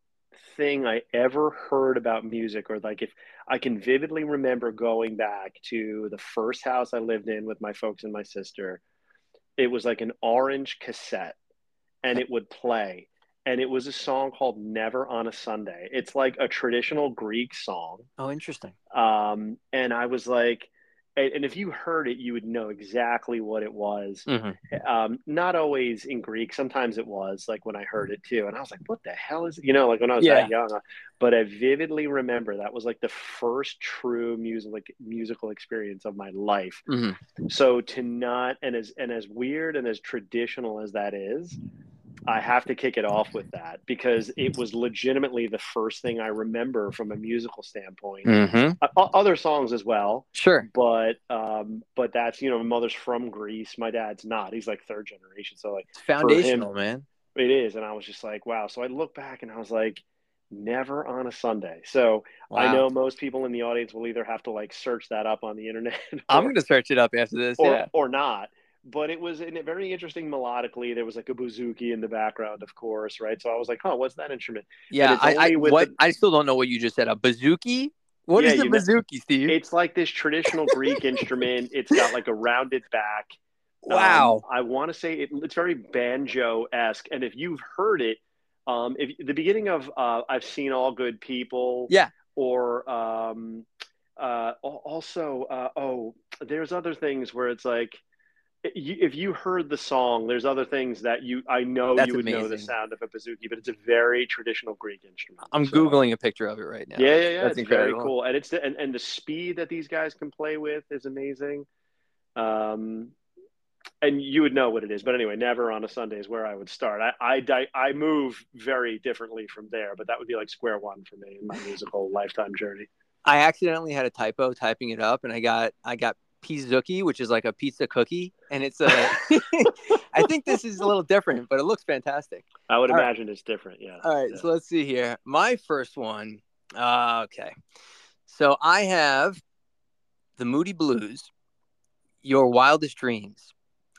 S2: thing I ever heard about music, or like if I can vividly remember going back to the first house I lived in with my folks and my sister, it was like an orange cassette and
S1: it.
S2: it would play. And it was a song called Never on a Sunday. It's like a traditional Greek song.
S1: Oh, interesting.
S2: Um, and I was like, and, and if you heard it, you would know exactly what it was.
S1: Mm-hmm.
S2: Um, not always in Greek. Sometimes it was like when I heard it too. And I was like, what the hell is it? You know, like when I was that
S1: Yeah.
S2: young. uh, But I vividly remember that was like the first true music, like, musical experience of my life.
S1: Mm-hmm.
S2: So to not, and as, and as weird and as traditional as that is, I have to kick it off with that because it was legitimately the first thing I remember from a musical standpoint.
S1: Mm-hmm.
S2: Uh, other songs as well,
S1: Sure.
S2: but um, but that's, you know, my mother's from Greece, my dad's not. He's like third generation, so like
S1: It's
S2: for him,
S1: foundational, man.
S2: it is. And I was just like, wow. So I look back and I was like, never on a Sunday. So I
S1: Wow.
S2: know most people in the audience will either have to like search that up on the internet
S1: I'm
S2: or
S1: gonna search it up after this.
S2: or
S1: Yeah.
S2: or not. But it was in a very interesting melodically. There was like a bouzouki in the background, of course, right? So I was like, "Huh, what's that instrument?" And
S1: Yeah.
S2: it's
S1: I, I
S2: only with
S1: what
S2: the
S1: I still don't know what you just said. A bazooki? What
S2: yeah,
S1: is a
S2: you know,
S1: bazooki, Steve?
S2: it's like this traditional Greek instrument. It's got like a rounded back. Um,
S1: Wow.
S2: I want to say it, it's very banjo esque, and if you've heard it, Um, if the beginning of uh, I've seen All Good People,
S1: Yeah.
S2: or um, uh, also uh, oh, there's other things where it's like if you heard the song, there's other things that you I know
S1: That's
S2: you would know the
S1: amazing.
S2: sound of a bouzouki, but it's a very traditional Greek instrument.
S1: I'm
S2: So
S1: Googling a picture of it right now.
S2: yeah,
S1: That's,
S2: yeah, yeah,
S1: that's
S2: it's very
S1: incredible.
S2: cool, and it's the, and, and the speed that these guys can play with is amazing. Um, and you would know what it is, but anyway, Never on a Sunday is where I would start. I I I move very differently from there, but that would be like square one for me in my musical lifetime journey.
S1: I accidentally had a typo typing it up, and I got I got pizookie, which is like a pizza cookie, and it's a. I think this is a little different, but it looks fantastic.
S2: I would
S1: All right,
S2: imagine it's different. Yeah.
S1: all right.
S2: Yeah.
S1: So let's see here. My first one. Uh, okay, so I have the Moody Blues, Your Wildest Dreams.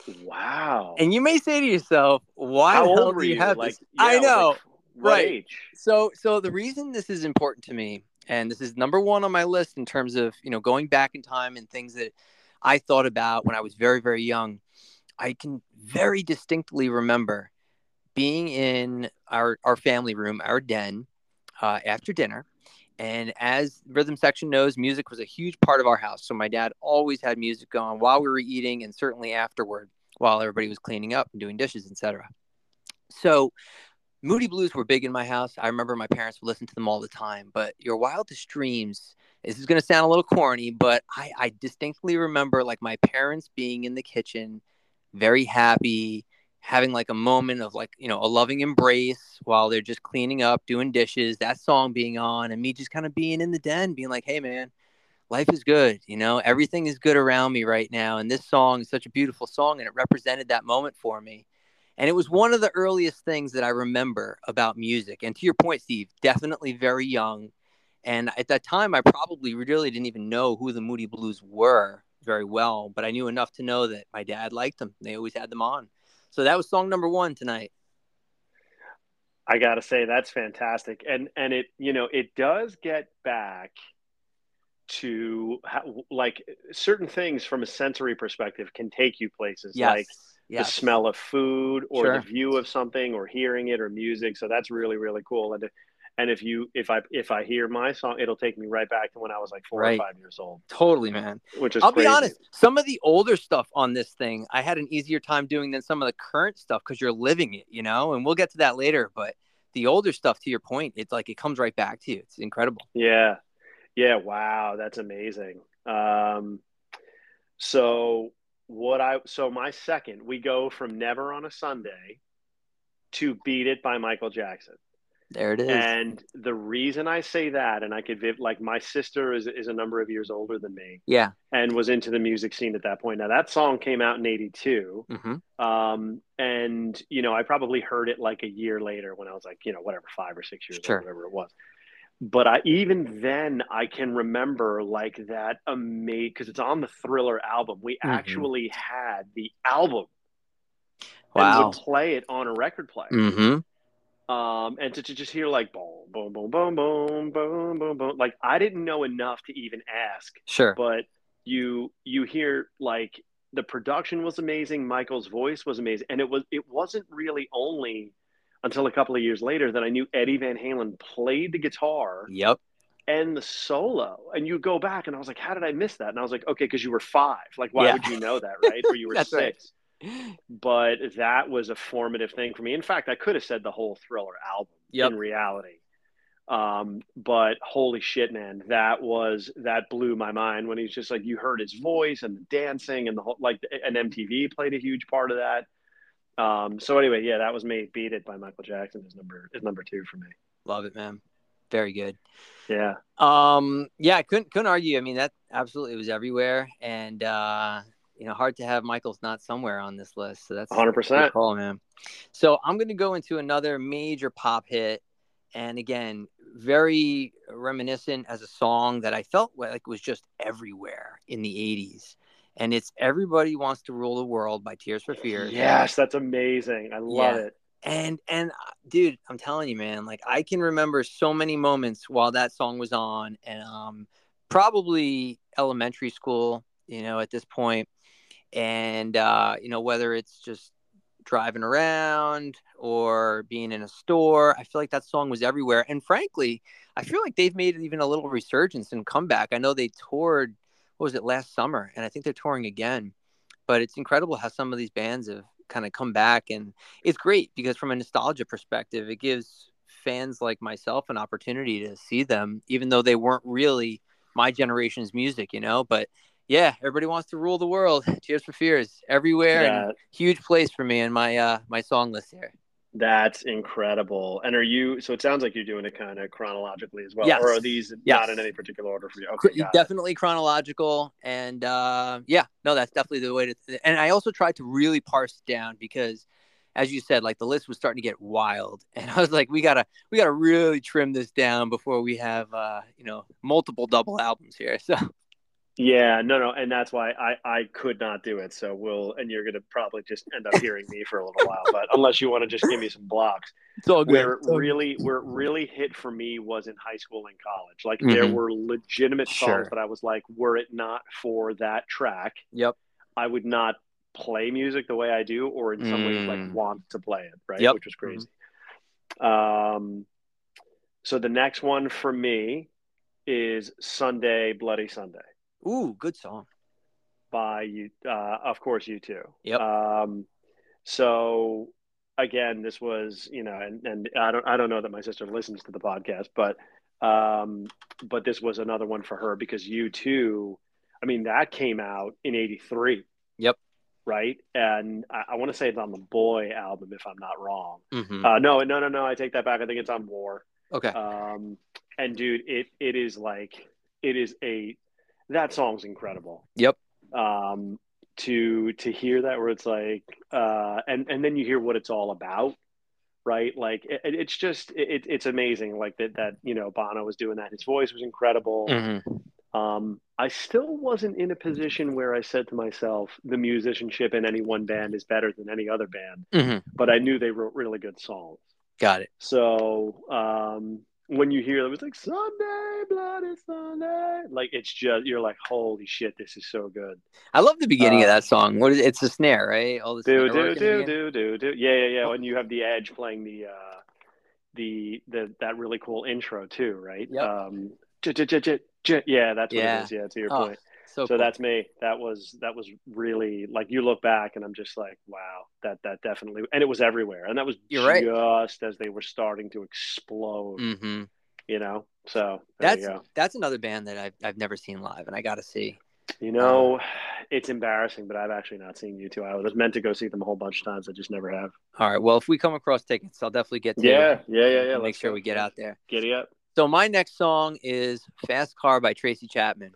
S2: Wow.
S1: And you may say to yourself, why
S2: How
S1: the hell
S2: old
S1: do
S2: were
S1: you
S2: you?
S1: have
S2: Like,
S1: this?
S2: yeah,
S1: I
S2: I was like,
S1: know.
S2: what
S1: Right.
S2: age?
S1: So so the reason this is important to me, and this is number one on my list in terms of, you know, going back in time and things that I thought about when I was very, very young, I can very distinctly remember being in our, our family room, our den, uh, after dinner. And as rhythm section knows, music was a huge part of our house. So my dad always had music on while we were eating and certainly afterward while everybody was cleaning up and doing dishes, et cetera. So Moody Blues were big in my house. I remember my parents would listen to them all the time. But Your Wildest Dreams, this is going to sound a little corny, but I, I distinctly remember like my parents being in the kitchen, very happy, having like a moment of like, you know, a loving embrace while they're just cleaning up, doing dishes, that song being on, and me just kind of being in the den, being like, hey, man, life is good. You know, everything is good around me right now. And this song is such a beautiful song, and it represented that moment for me. And it was one of the earliest things that I remember about music. And to your point, Steve, definitely very young. And at that time, I probably really didn't even know who the Moody Blues were very well, but I knew enough to know that my dad liked them. They always had them on. So that was song number one tonight.
S2: I gotta say that's fantastic, and and it you know it does get back to how, like certain things from a sensory perspective can take you places,
S1: Yes.
S2: like the
S1: Yes.
S2: smell of food or the
S1: Sure.
S2: view of something or hearing it or music. So that's really really cool. And and if you if I if I hear my song, it'll take me right back to when I was like four or
S1: Right.
S2: five years old.
S1: Totally, man.
S2: Which is
S1: I'll be
S2: crazy.
S1: honest. Some of the older stuff on this thing, I had an easier time doing than some of the current stuff because you're living it, you know. And we'll get to that later. But the older stuff, to your point, it's like it comes right back to you. It's incredible.
S2: Yeah, yeah. Wow, that's amazing. Um, so what I so my second, we go from Never on a Sunday to Beat It by Michael Jackson.
S1: There it is.
S2: And the reason I say that, and I could like my sister is is a number of years older than me,
S1: Yeah.
S2: and was into the music scene at that point. Now that song came out in eighty-two,
S1: Mm-hmm.
S2: um, and you know I probably heard it like a year later when I was like you know whatever five or six years old,
S1: Sure.
S2: whatever it was. But I even then I can remember like that amazing because it's on the Thriller album. We
S1: Mm-hmm.
S2: actually had the album and would
S1: Wow.
S2: play it on a record player.
S1: Mm-hmm.
S2: Um, and to, to just hear like boom, boom, boom, boom, boom, boom, boom, boom. Like I didn't know enough to even ask,
S1: Sure.
S2: but you you hear like the production was amazing, Michael's voice was amazing, and it was it wasn't really only until a couple of years later that I knew Eddie Van Halen played the guitar
S1: Yep.
S2: and the solo. And you go back and I was like, how did I miss that? And I was like, okay, because you were five. Like, why
S1: Yeah.
S2: would you know that, right? Or you were
S1: That's right.
S2: six. But that was a formative thing for me. In fact, I could have said the whole Thriller album
S1: Yep.
S2: in reality. Um, but holy shit, man, that was that blew my mind when he's just like you heard his voice and the dancing and the whole like and M T V played a huge part of that. Um, so anyway, yeah, that was me. Beat It by Michael Jackson is number is number two for me.
S1: Love it, man. Very good.
S2: Yeah.
S1: Um, yeah, I couldn't couldn't argue. I mean, that absolutely was everywhere, and uh, you know, hard to have Michael's not somewhere on this list. So that's
S2: one hundred
S1: that's a good
S2: percent.
S1: call, man. So I'm going to go into another major pop hit, and again, very reminiscent as a song that I felt like was just everywhere in the eighties, and it's "Everybody Wants to Rule the World" by Tears for Fears.
S2: Yes, that's amazing. I love
S1: Yeah.
S2: it.
S1: And and uh, dude, I'm telling you, man, like I can remember so many moments while that song was on, and um, probably elementary school, you know, at this point, and uh, you know, whether it's just driving around or being in a store. I feel like that song was everywhere. And frankly, I feel like they've made even a little resurgence and comeback. I know they toured, what was it, last summer? And I think they're touring again. But it's incredible how some of these bands have kind of come back. And it's great because from a nostalgia perspective, it gives fans like myself an opportunity to see them, even though they weren't really my generation's music, you know. But yeah, everybody wants to rule the world. Tears for Fears everywhere, and
S2: That
S1: huge place for me in my uh my song list here.
S2: that's incredible. And are you? So it sounds like you're doing it kind of chronologically as well, or are
S1: Yes,
S2: these not in
S1: yes,
S2: any particular order for you? Okay,
S1: Cr-
S2: got it.
S1: definitely chronological, and uh yeah, no, that's definitely the way to. And I also tried to really parse it down because, as you said, like the list was starting to get wild, and I was like, we gotta we gotta really trim this down before we have uh you know multiple double albums here. So
S2: Yeah, no, no, and that's why I I could not do it. So we'll, and you're gonna probably just end up hearing me for a little while, but unless you want to just give me some blocks.
S1: it's all good.
S2: Where it
S1: It's all good.
S2: really where it really hit for me was in high school and college. Like there
S1: Mm-hmm.
S2: were legitimate songs
S1: Sure.
S2: that I was like, were it not for that track,
S1: Yep.
S2: I would not play music the way I do, or in some ways like
S1: Mm.
S2: want to play it, right?
S1: Yep.
S2: Which was
S1: Mm-hmm.
S2: crazy. Um, so the next one for me is Sunday, Bloody Sunday
S1: Ooh, good song.
S2: by you, uh, of course, you too.
S1: Yep.
S2: Um, so again, this was, you know, and, and I don't, I don't know that my sister listens to the podcast, but, um, but this was another one for her because you too, I mean, that came out in eighty-three,
S1: Yep.
S2: right? And I, I want to say it's on the Boy album, if I'm not wrong.
S1: Mm-hmm.
S2: Uh, no, no, no, no. I take that back. I think it's on War.
S1: Okay.
S2: Um, and dude, it it is like it is a that song's incredible.
S1: Yep.
S2: Um, to to hear that where it's like, uh, and and then you hear what it's all about, right? Like it, it's just it, it's amazing. Like that that you know Bono was doing that. His voice was incredible.
S1: Mm-hmm.
S2: Um, I still wasn't in a position where I said to myself, the musicianship in any one band is better than any other band,
S1: Mm-hmm.
S2: but I knew they wrote really good songs.
S1: Got it.
S2: So um, when you hear them, it's like Sunday, Bloody Sunday. Like it's just you're like, holy shit, this is so good.
S1: I love the beginning of
S2: Uh,
S1: that song. What is it? It's the snare, right? All the
S2: do
S1: snare
S2: do
S1: work in the
S2: do
S1: beginning.
S2: do do do. Yeah, yeah, yeah.
S1: Oh,
S2: And you have the Edge playing the uh, the the that really cool intro too, right?
S1: yep.
S2: Um, j- j- j- j- j- yeah, that's what it
S1: Yeah.
S2: is. Yeah, to your
S1: Oh,
S2: point.
S1: so
S2: So
S1: cool.
S2: that's me. That was that was really like you look back and I'm just like, wow, that that definitely, and it was everywhere, and that was
S1: You're right.
S2: just as they were starting to explode,
S1: Mm-hmm.
S2: you know. So there you
S1: That's
S2: go.
S1: that's another band that I've I've never seen live, and I got to see.
S2: You
S1: Uh,
S2: know, it's embarrassing, but I've actually not seen you two. I was meant to go see them a whole bunch of times. I just never have.
S1: all right. Well, if we come across tickets, I'll definitely get to
S2: Yeah, yeah, yeah,
S1: and,
S2: yeah.
S1: and make
S2: Let's
S1: sure
S2: go.
S1: we get
S2: Yeah,
S1: out there.
S2: giddy up.
S1: So my next song is "Fast Car" by Tracy Chapman.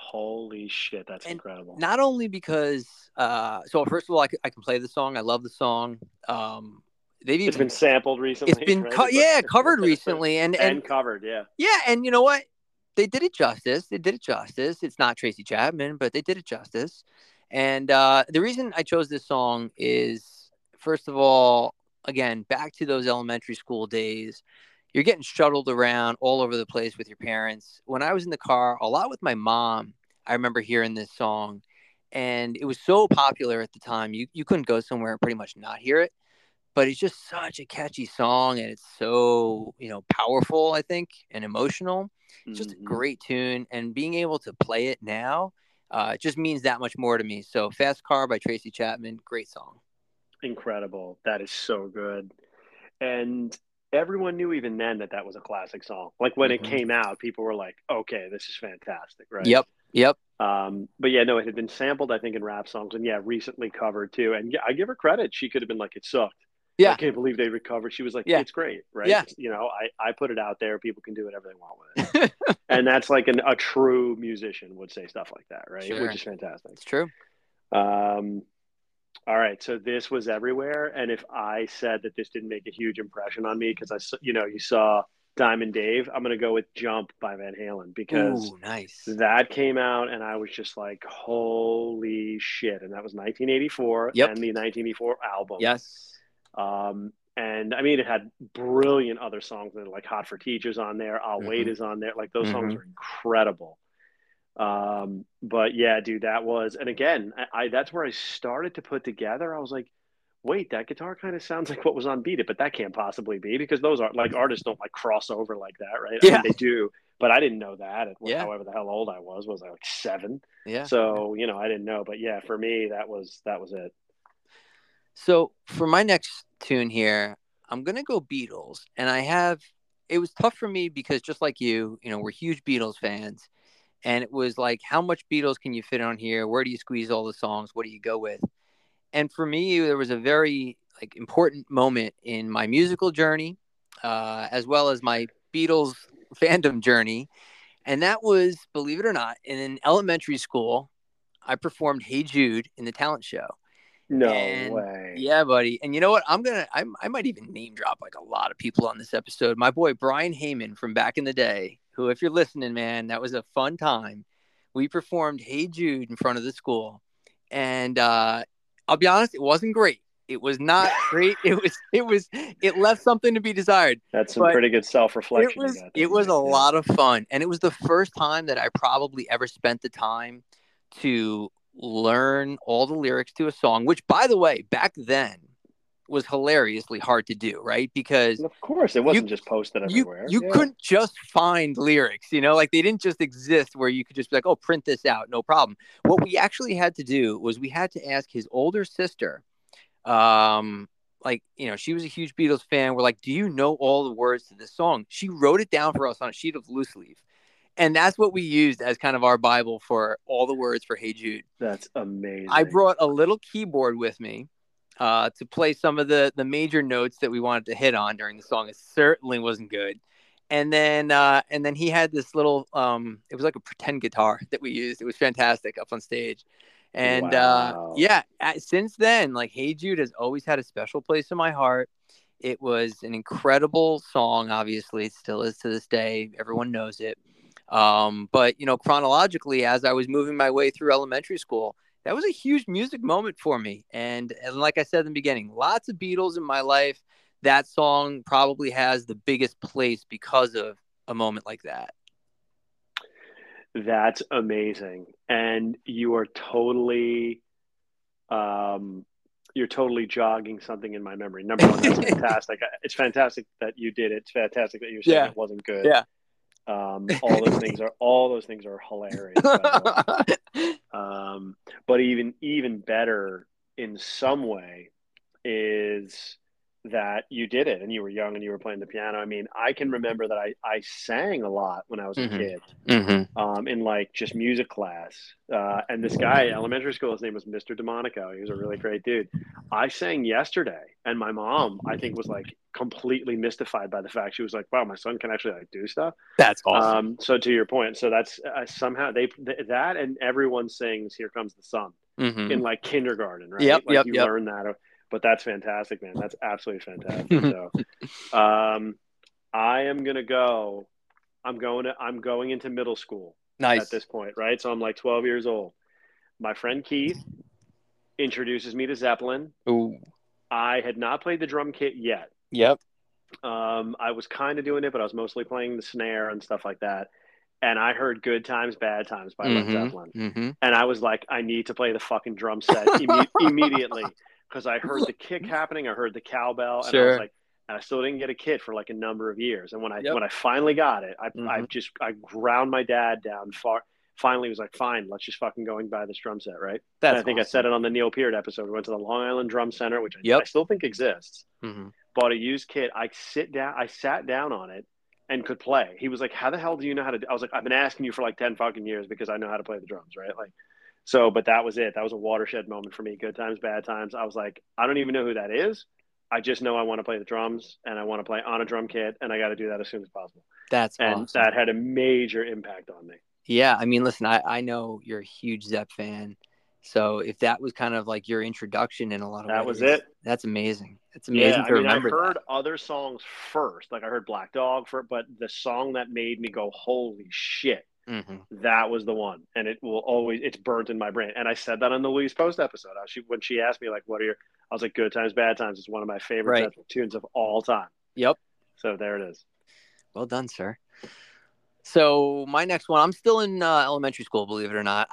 S2: Holy shit, that's
S1: And
S2: incredible.
S1: not only because, uh, so first of all, I, c- I can play the song. I love the song. Um, they've
S2: It's
S1: even
S2: been sampled recently,
S1: it's been
S2: right?
S1: co-
S2: It's
S1: yeah covered
S2: like
S1: recently, and and
S2: and covered, yeah.
S1: yeah, and you know what? They did it justice. They did it justice. It's not Tracy Chapman, but they did it justice. And uh, the reason I chose this song is, first of all, again, back to those elementary school days. You're getting shuttled around all over the place with your parents. When I was in the car, a lot with my mom, I remember hearing this song, and it was so popular at the time. You you couldn't go somewhere and pretty much not hear it. But it's just such a catchy song, and it's so you know powerful, I think, and emotional. It's just a
S2: Mm-hmm.
S1: great tune, and being able to play it now, uh, it just means that much more to me. So, "Fast Car" by Tracy Chapman, great song.
S2: Incredible. That is so good. And everyone knew even then that that was a classic song. Like when it
S1: Mm-hmm.
S2: came out, people were like, "Okay, this is fantastic," right?
S1: Yep, yep,
S2: Um, but yeah, no, it had been sampled, I think, in rap songs, and yeah, recently covered too. And yeah, I give her credit; she could have been like, "It sucked." I
S1: yeah,
S2: can't believe they recovered. She was like,
S1: yeah,
S2: "It's great, right?"
S1: yeah.
S2: It's, you know, I I put it out there; people can do whatever they want with it, and that's like an, a true musician would say stuff like that, right? Which
S1: Sure,
S2: is fantastic.
S1: it's true.
S2: Um, all right, so this was everywhere, and if I said that this didn't make a huge impression on me because I, you know, you saw Diamond Dave, I'm gonna go with "Jump" by Van Halen because
S1: Ooh, nice.
S2: that came out, and I was just like, "Holy shit!" And that was nineteen eighty-four,
S1: Yep.
S2: and the nineteen eighty-four album.
S1: Yes.
S2: Um, and I mean, it had brilliant other songs in it, like "Hot for Teachers" on there, "I'll
S1: Mm-hmm.
S2: Wait" is on there. Like those songs
S1: Mm-hmm.
S2: are incredible. Um, but yeah, dude, that was, and again, I, I that's where I started to put together. I was like, wait, that guitar kind of sounds like what was on Beat It, but that can't possibly be because those are like artists don't like cross over like that, right? I
S1: Yeah.
S2: mean, they do, but I didn't know that at
S1: Yeah.
S2: however the hell old I was. Was I like seven?
S1: Yeah.
S2: So, you know, I didn't know, but yeah, for me, that was, that was it.
S1: So for my next tune here, I'm gonna go Beatles, and I have. It was tough for me because just like you, you know, we're huge Beatles fans, and it was like, how much Beatles can you fit on here? Where do you squeeze all the songs? What do you go with? And for me, there was a very like important moment in my musical journey, uh, as well as my Beatles fandom journey, and that was, believe it or not, in an elementary school. I performed "Hey Jude" in the talent show.
S2: No
S1: And
S2: way.
S1: yeah, buddy. And you know what? I'm gonna I, I might even name drop like a lot of people on this episode. My boy Brian Heyman from back in the day, who, if you're listening, man, that was a fun time. We performed "Hey Jude" in front of the school, and uh, I'll be honest, it wasn't great. It was not great. It was it was it left something to be desired.
S2: That's some
S1: But
S2: pretty good
S1: it
S2: self-reflection you
S1: was
S2: got there,
S1: it was a
S2: Mike. Yeah.
S1: lot of fun, and it was the first time that I probably ever spent the time to learn all the lyrics to a song, which, by the way, back then was hilariously hard to do, right? Because
S2: And of course, it
S1: you
S2: wasn't just posted
S1: you
S2: everywhere.
S1: you
S2: Yeah.
S1: couldn't just find lyrics, you know, like they didn't just exist where you could just be like, oh, print this out, no problem. What we actually had to do was we had to ask his older sister, um, like, you know, she was a huge Beatles fan. We're like, do you know all the words to this song? She wrote it down for us on a sheet of loose leaf. And that's what we used as kind of our Bible for all the words for "Hey Jude."
S2: That's amazing.
S1: I brought a little keyboard with me uh, to play some of the, the major notes that we wanted to hit on during the song. It certainly wasn't good. And then uh, and then he had this little, um, it was like a pretend guitar that we used. It was fantastic up on stage. And uh,
S2: Wow.
S1: yeah, at, since then, like "Hey Jude" has always had a special place in my heart. It was an incredible song. Obviously, it still is to this day. Everyone knows it. Um, but, you know, chronologically, as I was moving my way through elementary school, that was a huge music moment for me. And, and like I said in the beginning, lots of Beatles in my life. That song probably has the biggest place because of a moment like that.
S2: That's amazing. And you are totally um you're totally jogging something in my memory. Number one, that's fantastic. It's fantastic that you did it. It's fantastic that you're saying
S1: Yeah.
S2: it wasn't good.
S1: Yeah.
S2: Um, all those things are all those things are hilarious, by the way. Um, but even even better in some way is that you did it and you were young and you were playing the piano. I mean, I can remember that I, I sang a lot when I was a
S1: Mm-hmm.
S2: kid,
S1: Mm-hmm.
S2: um, in like just music class. Uh, and this guy, elementary school, his name was Mister DeMonico. He was a really great dude. I sang yesterday, and my mom, I think, was like completely mystified by the fact. She was like, "Wow, my son can actually like do stuff."
S1: That's awesome.
S2: Um, so to your point, so that's uh, somehow they th- that and everyone sings "Here Comes the Sun"
S1: Mm-hmm.
S2: in like kindergarten, right?
S1: Yep.
S2: Like
S1: Yep.
S2: you
S1: Yep.
S2: learn that. But that's fantastic, man. That's absolutely fantastic. So, um, I am gonna go. I'm going to. I'm going into middle school
S1: Nice.
S2: at this point, right? So I'm like twelve years old. My friend Keith introduces me to Zeppelin.
S1: Ooh.
S2: I had not played the drum kit yet.
S1: Yep.
S2: Um, I was kind of doing it, but I was mostly playing the snare and stuff like that. And I heard "Good Times, Bad Times" by Led
S1: Mm-hmm.
S2: Zeppelin,
S1: Mm-hmm.
S2: and I was like, I need to play the fucking drum set imme- immediately because I heard the kick happening, I heard the cowbell, and I was
S1: Sure.
S2: like, and I still didn't get a kit for like a number of years. And when I
S1: Yep.
S2: when I finally got it, I
S1: Mm-hmm.
S2: I just I ground my dad down far. Finally, was like, fine, let's just fucking go and buy this drum set, right?
S1: That's
S2: and I think
S1: awesome.
S2: I said it on the Neil Peart episode. We went to the Long Island Drum Center, which I,
S1: Yep.
S2: I still think exists.
S1: Mm-hmm.
S2: Bought a used kit. I sit down. I sat down on it and could play. He was like, "How the hell do you know how to do?" I was like, "I've been asking you for like ten fucking years because I know how to play the drums, right?" Like, so, but that was it. That was a watershed moment for me. Good times, bad times. I was like, I don't even know who that is. I just know I want to play the drums and I want to play on a drum kit, and I got to do that as soon as possible.
S1: That's
S2: and
S1: awesome.
S2: that had a major impact on me.
S1: Yeah, I mean, listen, I, I know you're a huge Zepp fan, so if that was kind of like your introduction in a lot of
S2: That
S1: ways,
S2: was it.
S1: that's amazing. It's amazing
S2: Yeah,
S1: to
S2: I mean, I
S1: remember
S2: heard
S1: that.
S2: other songs first. Like I heard Black Dog for, but the song that made me go, "Holy shit!"
S1: Mm-hmm.
S2: That was the one, and it will always. It's burnt in my brain. And I said that on the Louise Post episode. I, she, when she asked me like, "What are your?" I was like, "Good times, bad times." It's one of my favorite
S1: Right.
S2: Zeppelin tunes of all time.
S1: Yep.
S2: So there it is.
S1: Well done, sir. So my next one, I'm still in uh, elementary school, believe it or not. I,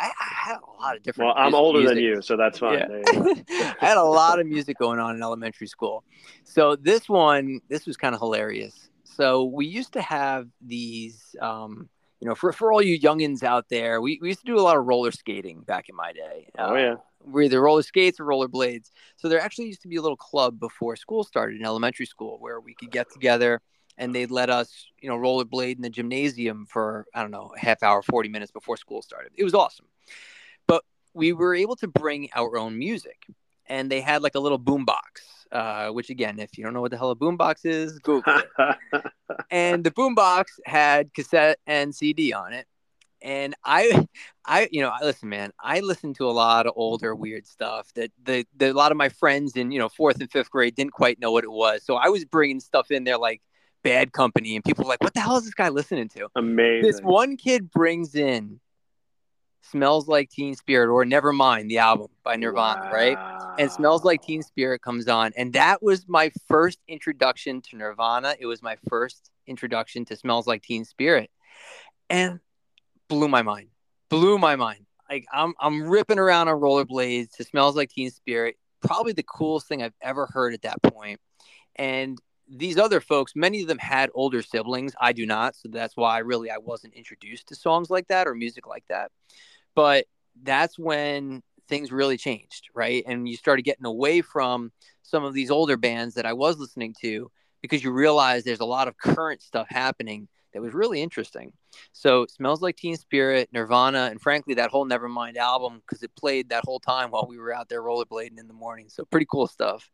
S1: had a lot of different
S2: Well, I'm
S1: mus-
S2: older than
S1: music.
S2: you, so that's fine.
S1: Yeah.
S2: There you go.
S1: I had a lot of music going on in elementary school. So this one, this was kind of hilarious. So we used to have these, um, you know, for, for all you youngins out there, we, we used to do a lot of roller skating back in my day.
S2: Oh,
S1: Uh,
S2: yeah.
S1: we're either roller skates or roller blades. So there actually used to be a little club before school started in elementary school where we could get together and they'd let us, you know, rollerblade in the gymnasium for, I don't know, a half hour, forty minutes before school started. It was awesome. But we were able to bring our own music. And they had like a little boombox, uh, which again, if you don't know what the hell a boombox is, Google it. And the boombox had cassette and C D on it. And I, I, you know, listen, man, I listened to a lot of older weird stuff that the, the, a lot of my friends in, you know, fourth and fifth grade didn't quite know what it was. So I was bringing stuff in there like Bad Company, and people were like, what the hell is this guy listening to?
S2: Amazing.
S1: This one kid brings in Smells Like Teen Spirit, or Nevermind, the album by Nirvana,
S2: Wow.
S1: right? And Smells Like Teen Spirit comes on. And that was my first introduction to Nirvana. It was my first introduction to Smells Like Teen Spirit. And blew my mind. Blew my mind. Like I'm I'm ripping around on rollerblades to Smells Like Teen Spirit. Probably the coolest thing I've ever heard at that point. And these other folks, many of them had older siblings. I do not. So that's why really I wasn't introduced to songs like that or music like that. But that's when things really changed, right? And you started getting away from some of these older bands that I was listening to because you realize there's a lot of current stuff happening that was really interesting. So Smells Like Teen Spirit, Nirvana, and frankly, that whole Nevermind album, because it played that whole time while we were out there rollerblading in the morning. So pretty cool stuff.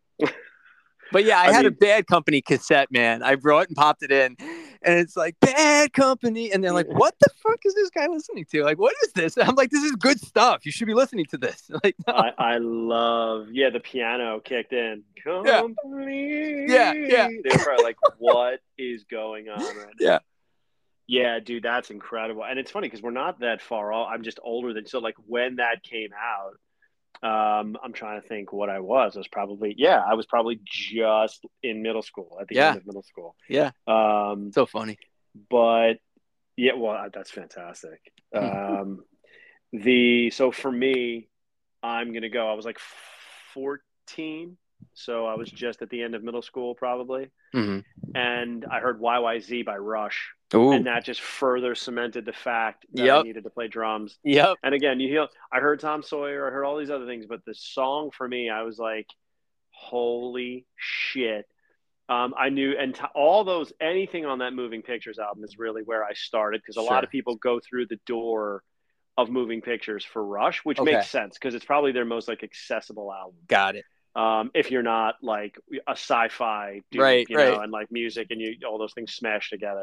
S1: But yeah, I, I had mean, a Bad Company cassette, man. I brought and popped it in, and it's like Bad Company, and they're like, "What the fuck is this guy listening to? Like, what is this?" And I'm like, "This is good stuff. You should be listening to this." Like, no.
S2: I, I love, yeah, the piano kicked in. Company.
S1: Yeah, yeah.
S2: They were probably like, "What is going on right now?"
S1: Yeah.
S2: Yeah, dude, that's incredible. And it's funny because we're not that far off. I'm just older than so. Like when that came out. Um, I'm trying to think what I was. I was probably, yeah, I was probably just in middle school at the
S1: yeah.
S2: end of middle school.
S1: Yeah.
S2: Um,
S1: so funny.
S2: But yeah, well, that's fantastic. um, the, so for me, I'm going to go, I was like fourteen. So I was just at the end of middle school probably.
S1: Mm-hmm.
S2: And I heard Y Y Z by Rush.
S1: Ooh.
S2: And that just further cemented the fact that
S1: yep.
S2: I needed to play drums.
S1: Yep.
S2: And again, you hear, I heard Tom Sawyer, I heard all these other things, but the song for me, I was like, holy shit. Um, I knew, and t- all those, anything on that Moving Pictures album is really where I started because a
S1: sure.
S2: lot of people go through the door of Moving Pictures for Rush, which
S1: okay.
S2: makes sense because it's probably their most like accessible album.
S1: Got it.
S2: Um, if you're not like a sci-fi dude,
S1: right,
S2: you
S1: right.
S2: know, and like music and you all those things smashed together.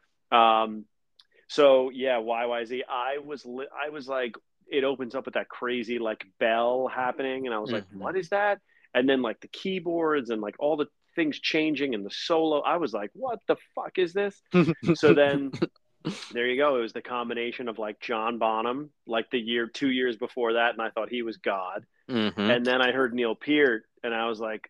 S2: Um, so yeah, Y Y Z. I was li- I was like, it opens up with that crazy like bell happening, and I was like,
S1: mm-hmm.
S2: what is that? And then like the keyboards and like all the things changing and the solo. I was like, what the fuck is this? So then. There you go. It was the combination of like John Bonham, like the year, two years before that, and I thought he was God.
S1: Mm-hmm.
S2: And then I heard Neil Peart, and I was like,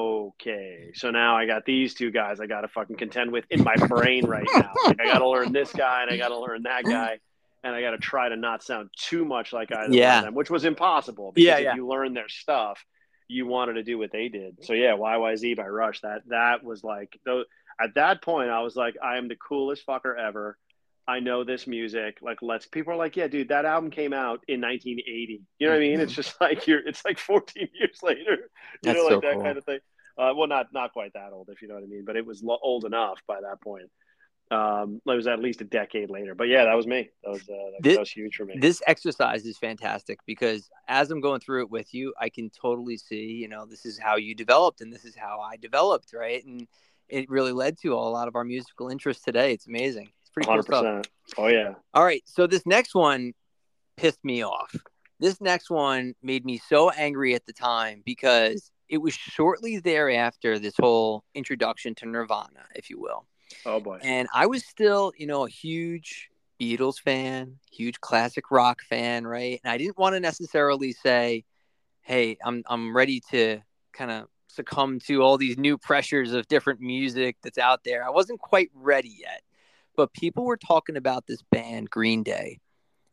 S2: okay, so now I got these two guys I got to fucking contend with in my brain right now. Like I got to learn this guy, and I got to learn that guy, and I got to try to not sound too much like either
S1: yeah.
S2: one of them, which was impossible because
S1: yeah,
S2: if
S1: yeah.
S2: you learn their stuff, you wanted to do what they did. So yeah, Y Y Z by Rush. That that was like, though. At that point, I was like, I am the coolest fucker ever. I know this music. Like, let's. People are like, yeah, dude, that album came out in nineteen eighty. You know what I mean? It's just like you're. It's like fourteen years later. You
S1: That's
S2: know, like
S1: so
S2: that
S1: cool.
S2: kind of thing. Uh, well, not not quite that old, if you know what I mean, but it was lo- old enough by that point. Um, it was at least a decade later. But yeah, that was me. That was uh, that,
S1: this,
S2: that was huge for me.
S1: This exercise is fantastic because as I'm going through it with you, I can totally see. You know, this is how you developed, and this is how I developed, right? And it really led to a lot of our musical interests today. It's amazing. Pretty cool stuff. one hundred percent.
S2: Oh, yeah.
S1: All right. So this next one pissed me off. This next one made me so angry at the time because it was shortly thereafter this whole introduction to Nirvana, if you will.
S2: Oh, boy.
S1: And I was still, you know, a huge Beatles fan, huge classic rock fan, right? And I didn't want to necessarily say, hey, I'm I'm ready to kind of succumb to all these new pressures of different music that's out there. I wasn't quite ready yet. But people were talking about this band, Green Day,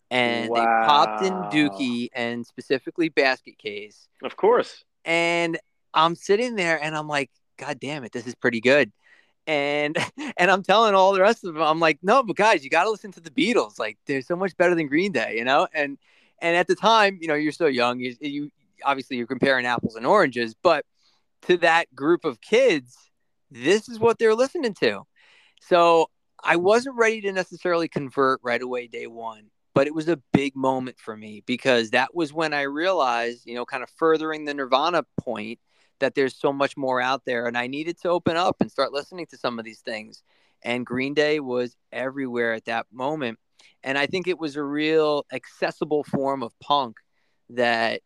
S1: and they popped in
S2: Wow.
S1: Dookie and specifically Basket Case.
S2: Of course.
S1: And I'm sitting there and I'm like, God damn it, this is pretty good. And and I'm telling all the rest of them, I'm like, no, but guys, you got to listen to the Beatles. Like, they're so much better than Green Day, you know. And and at the time, you know, you're so young, you, you obviously you're comparing apples and oranges, but to that group of kids, this is what they're listening to. So I wasn't ready to necessarily convert right away day one, but it was a big moment for me because that was when I realized, you know, kind of furthering the Nirvana point, that there's so much more out there, and I needed to open up and start listening to some of these things. And Green Day was everywhere at that moment. And I think it was a real accessible form of punk that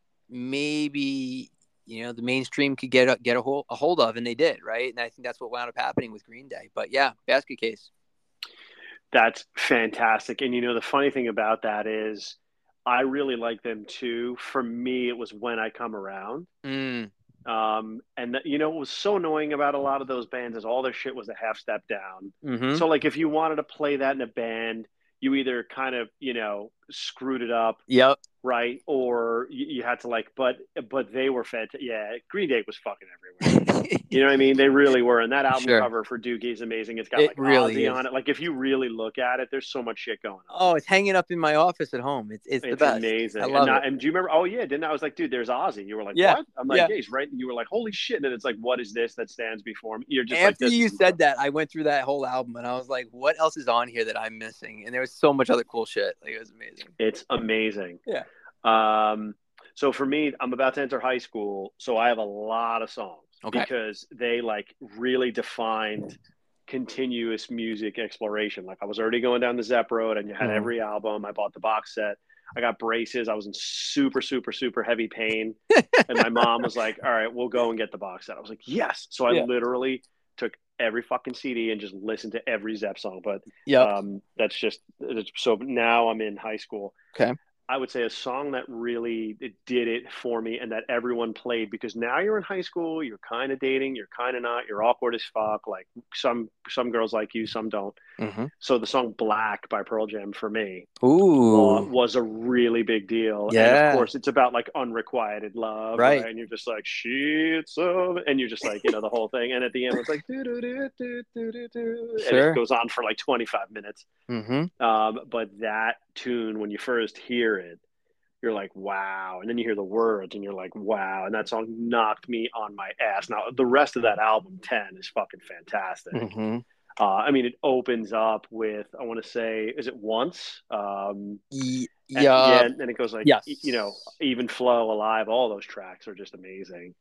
S1: maybe, you know, the mainstream could get a, get a hold, a hold of, and they did, right? And I think that's what wound up happening with Green Day. But yeah, Basket Case.
S2: That's fantastic. And you know, the funny thing about that is I really like them too. For me, it was When I Come Around.
S1: Mm.
S2: Um, and that, you know, what was so annoying about a lot of those bands is all their shit was a half step down.
S1: Mm-hmm.
S2: So like if you wanted to play that in a band, you either kind of, you know, screwed it up,
S1: Yep.
S2: right? Or you, you had to like, but but they were fantastic. Yeah, Green Day was fucking everywhere. You know what I mean? They really were. And that album
S1: Sure.
S2: cover for Dookie is amazing. It's got
S1: It
S2: like
S1: really
S2: Ozzy
S1: is.
S2: on it. Like if you really look at it, there's so much shit going on.
S1: Oh, it's hanging up in my office at home. It's it's the
S2: It's
S1: best. I
S2: amazing. And
S1: love
S2: not
S1: it.
S2: and do you remember? Oh yeah, didn't I was like, dude, there's Ozzy. You were like,
S1: Yeah.
S2: what? I'm like,
S1: Yeah.
S2: yeah, he's right. And you were like, holy shit. And then it's like, what is this that stands before me? You're just like,
S1: After
S2: this is
S1: you said
S2: incredible.
S1: that, I went through that whole album and I was like, what else is on here that I'm missing? And there was so much other cool shit. Like, it was amazing.
S2: It's amazing.
S1: Yeah.
S2: Um, so for me, I'm about to enter high school, so I have a lot of songs
S1: Okay.
S2: because they like really defined continuous music exploration. Like I was already going down the Zepp road, and you had
S1: Mhm.
S2: every album. I bought the box set. I got braces. I was in super, super, super heavy pain, and my mom was like, "All right, we'll go and get the box set." I was like, "Yes!" So I
S1: Yeah.
S2: literally took every fucking C D and just listened to every Zepp song. But
S1: Yep.
S2: um, that's just it's, so. Now I'm in high school.
S1: Okay.
S2: I would say a song that really did it for me and that everyone played because now you're in high school, you're kind of dating, you're kind of not, you're awkward as fuck. Like some some girls like you, some don't.
S1: Mm-hmm.
S2: So the song "Black" by Pearl Jam for me wa-
S1: Ooh.
S2: was a really big deal. And of
S1: Yeah.
S2: course, it's about like unrequited love, right?
S1: Right.
S2: And you're just like, sheets of, and you're just like, you know, the whole thing. And at the end, it's like, do, do, do, do, do, do, do. And it
S1: Sure.
S2: goes on for like twenty-five minutes.
S1: Mm-hmm.
S2: Um, but that tune, when you first hear it, you're like, wow. And then you hear the words and you're like, wow. And that song knocked me on my ass. Now, the rest of that album, ten, is fucking fantastic.
S1: Mm-hmm.
S2: Uh, I mean, it opens up with, I want to say, is it Once? Um,
S1: Y-
S2: and,
S1: yeah.
S2: yeah. And it goes like,
S1: Yes.
S2: you know, Even Flow, Alive, all those tracks are just amazing.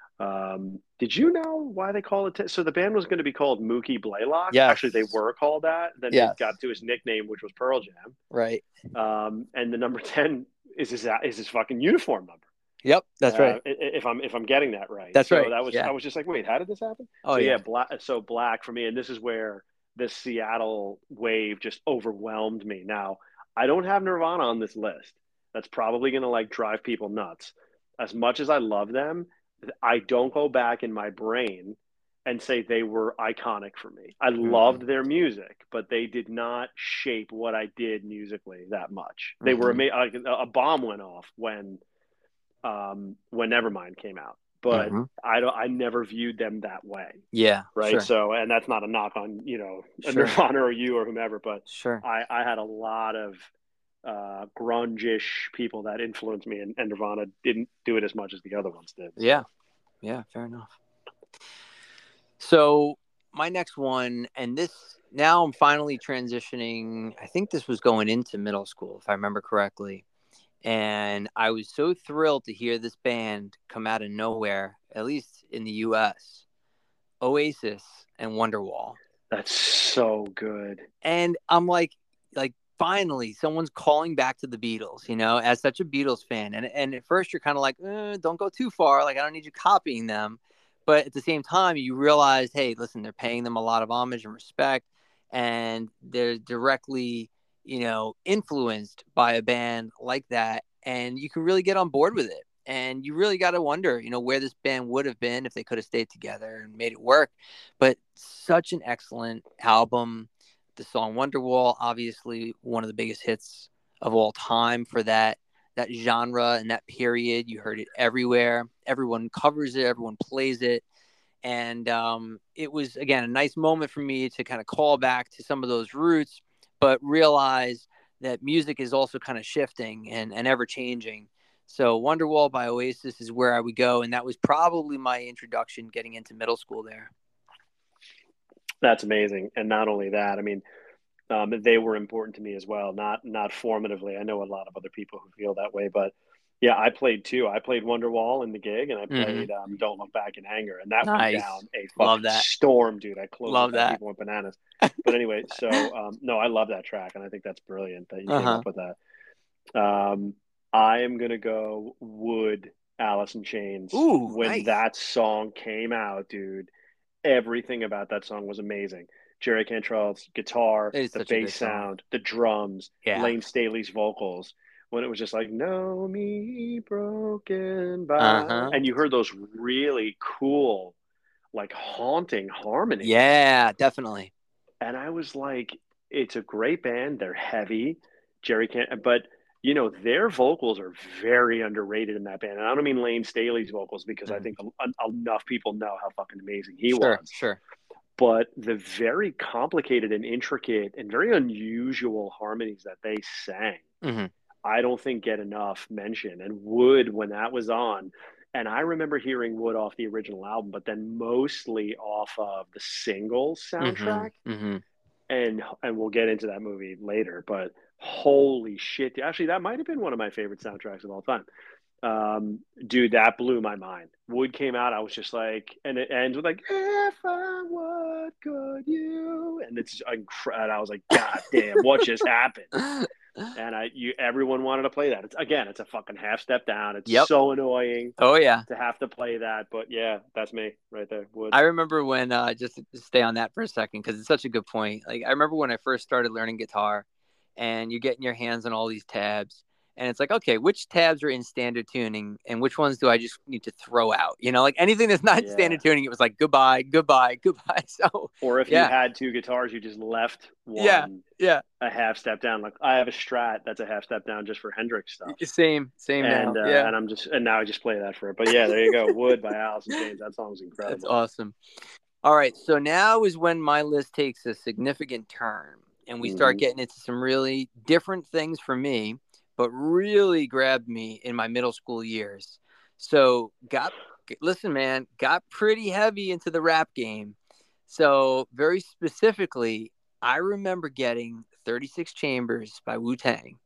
S2: Um, did you know why they call it? T- so the band was going to be called Mookie Blaylock.
S1: Yes.
S2: Actually, they were called that. Then
S1: Yes.
S2: they got to his nickname, which was Pearl Jam.
S1: Right.
S2: Um, and the number ten is his is his fucking uniform number.
S1: Yep. That's
S2: Uh,
S1: right.
S2: if I'm if I'm getting that right.
S1: That's
S2: so
S1: right.
S2: that was
S1: Yeah.
S2: I was just like, wait, how did this happen?
S1: Oh
S2: so
S1: yeah.
S2: yeah, black. So Black for me, and this is where this Seattle wave just overwhelmed me. Now I don't have Nirvana on this list. That's probably gonna like drive people nuts. As much as I love them, I don't go back in my brain and say they were iconic for me. I
S1: Mm-hmm.
S2: loved their music, but they did not shape what I did musically that much. They
S1: Mm-hmm.
S2: were amazing. A bomb went off when um, when Nevermind came out, but
S1: Mm-hmm.
S2: I don't. I never viewed them that way.
S1: Yeah.
S2: Right.
S1: Sure.
S2: So, and that's not a knock on you know
S1: Sure.
S2: Nirvana or you or whomever, but
S1: Sure.
S2: I, I had a lot of uh, grunge-ish people that influenced me, and, and Nirvana didn't do it as much as the other ones did. So.
S1: Yeah. Yeah. Fair enough. So my next one, and this now I'm finally transitioning. I think this was going into middle school, if I remember correctly. And I was so thrilled to hear this band come out of nowhere, at least in the U S. Oasis and Wonderwall.
S2: That's so good.
S1: And I'm like, like finally, someone's calling back to the Beatles. You know, as such a Beatles fan, and and at first you're kind of like, eh, don't go too far. Like I don't need you copying them, but at the same time, you realize, hey, listen, they're paying them a lot of homage and respect, and they're directly, you know, influenced by a band like that, and you can really get on board with it. And you really got to wonder, you know, where this band would have been if they could have stayed together and made it work. But such an excellent album. The song Wonderwall, obviously one of the biggest hits of all time for that that genre and that period. You heard it everywhere. Everyone covers it. Everyone plays it. And um, it was, again, a nice moment for me to kind of call back to some of those roots, but realize that music is also kind of shifting and, and ever changing. So Wonderwall by Oasis is where I would go. And that was probably my introduction getting into middle school there.
S2: That's amazing. And not only that, I mean, um, they were important to me as well. Not not formatively. I know a lot of other people who feel that way, but yeah, I played too. I played Wonderwall in the gig, and I
S1: Mm-hmm.
S2: played um, Don't Look Back in Anger, and that went
S1: Nice.
S2: down a
S1: Love
S2: fucking
S1: that.
S2: storm, dude. I closed
S1: Love
S2: it down.
S1: that.
S2: People went bananas. But anyway, so um, no, I love that track, and I think that's brilliant that you came
S1: Uh-huh.
S2: up with that. Um, I am gonna go Wood, Alice in Chains.
S1: Ooh,
S2: When
S1: nice.
S2: that song came out, dude, everything about that song was amazing. Jerry Cantrell's guitar,
S1: It is
S2: the
S1: such a
S2: bass
S1: good song.
S2: sound, the drums,
S1: Yeah.
S2: Lane Staley's vocals. When it was just like "Know Me Broken by,"
S1: Uh-huh.
S2: and you heard those really cool, like haunting harmonies,
S1: Yeah, definitely.
S2: and I was like, "It's a great band. They're heavy, Jerry can't." But you know, their vocals are very underrated in that band, and I don't mean Lane Staley's vocals because I
S1: Mm.
S2: think enough people know how fucking amazing he
S1: Sure,
S2: was,
S1: sure.
S2: but the very complicated and intricate and very unusual harmonies that they sang,
S1: Mm-hmm.
S2: I don't think get enough mention. And Wood, when that was on, and I remember hearing Wood off the original album, but then mostly off of the singles
S1: Mm-hmm.
S2: soundtrack.
S1: Mm-hmm.
S2: And and we'll get into that movie later, but holy shit. Actually, that might have been one of my favorite soundtracks of all time. Um, dude, that blew my mind. Wood came out, I was just like, and it ends with like, "If I would, could you?" And it's incredible. And I was like, God damn, what just happened? And I, you, everyone wanted to play that. It's again, it's a fucking half step down. It's
S1: Yep.
S2: so annoying
S1: Oh yeah.
S2: to have to play that, but yeah, that's me right there. Wood.
S1: I remember when uh just to stay on that for a second because it's such a good point. Like I remember when I first started learning guitar and you're getting your hands on all these tabs and it's like, okay, which tabs are in standard tuning and which ones do I just need to throw out? You know, like anything that's not in
S2: Yeah.
S1: standard tuning, it was like goodbye, goodbye, goodbye. So
S2: Or if you
S1: yeah.
S2: had two guitars, you just left
S1: Yeah.
S2: one
S1: Yeah.
S2: a half step down. Like I have a Strat that's a half step down just for Hendrix stuff.
S1: Same, same
S2: and
S1: now.
S2: uh,
S1: Yeah.
S2: and I'm just and now I just play that for it. But yeah, there you go. Wood by Alice in Chains. That song's
S1: That's
S2: incredible.
S1: awesome. All right, so now is when my list takes a significant turn and we start
S2: Mm-hmm.
S1: getting into some really different things for me, but really grabbed me in my middle school years. So, got listen, man, got pretty heavy into the rap game. So, very specifically, I remember getting thirty-six Chambers by Wu-Tang.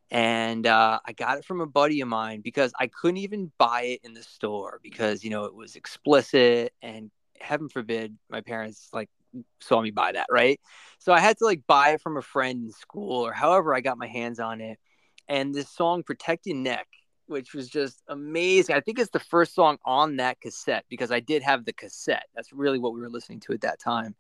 S1: And uh, I got it from a buddy of mine because I couldn't even buy it in the store because, you know, it was explicit and heaven forbid my parents like saw me buy that, right? So I had to like buy it from a friend in school or however I got my hands on it. And this song, Protect Your Neck, which was just amazing. I think it's the first song on that cassette because I did have the cassette. That's really what we were listening to at that time.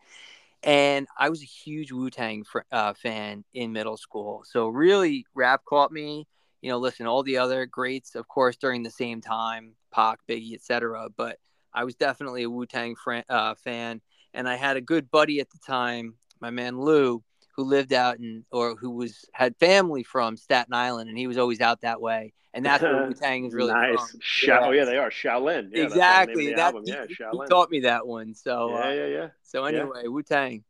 S1: And I was a huge Wu-Tang fr- uh, fan in middle school. So really rap caught me, you know, listen, all the other greats, of course, during the same time, Pac, Biggie, et cetera. But I was definitely a Wu-Tang fr- uh, fan. And I had a good buddy at the time, my man Lou, who lived out in, or who was, had family from Staten Island. And he was always out that way. And that's where Wu-Tang is really
S2: Nice.
S1: from.
S2: Sha- oh
S1: Yeah.
S2: yeah, they are Shaolin. Yeah, that's why the name of
S1: Exactly.
S2: the
S1: That
S2: album.
S1: he,
S2: Yeah,
S1: he
S2: Shaolin.
S1: taught me that one. So, uh,
S2: Yeah, yeah, yeah,
S1: so
S2: yeah.
S1: anyway, Wu-Tang.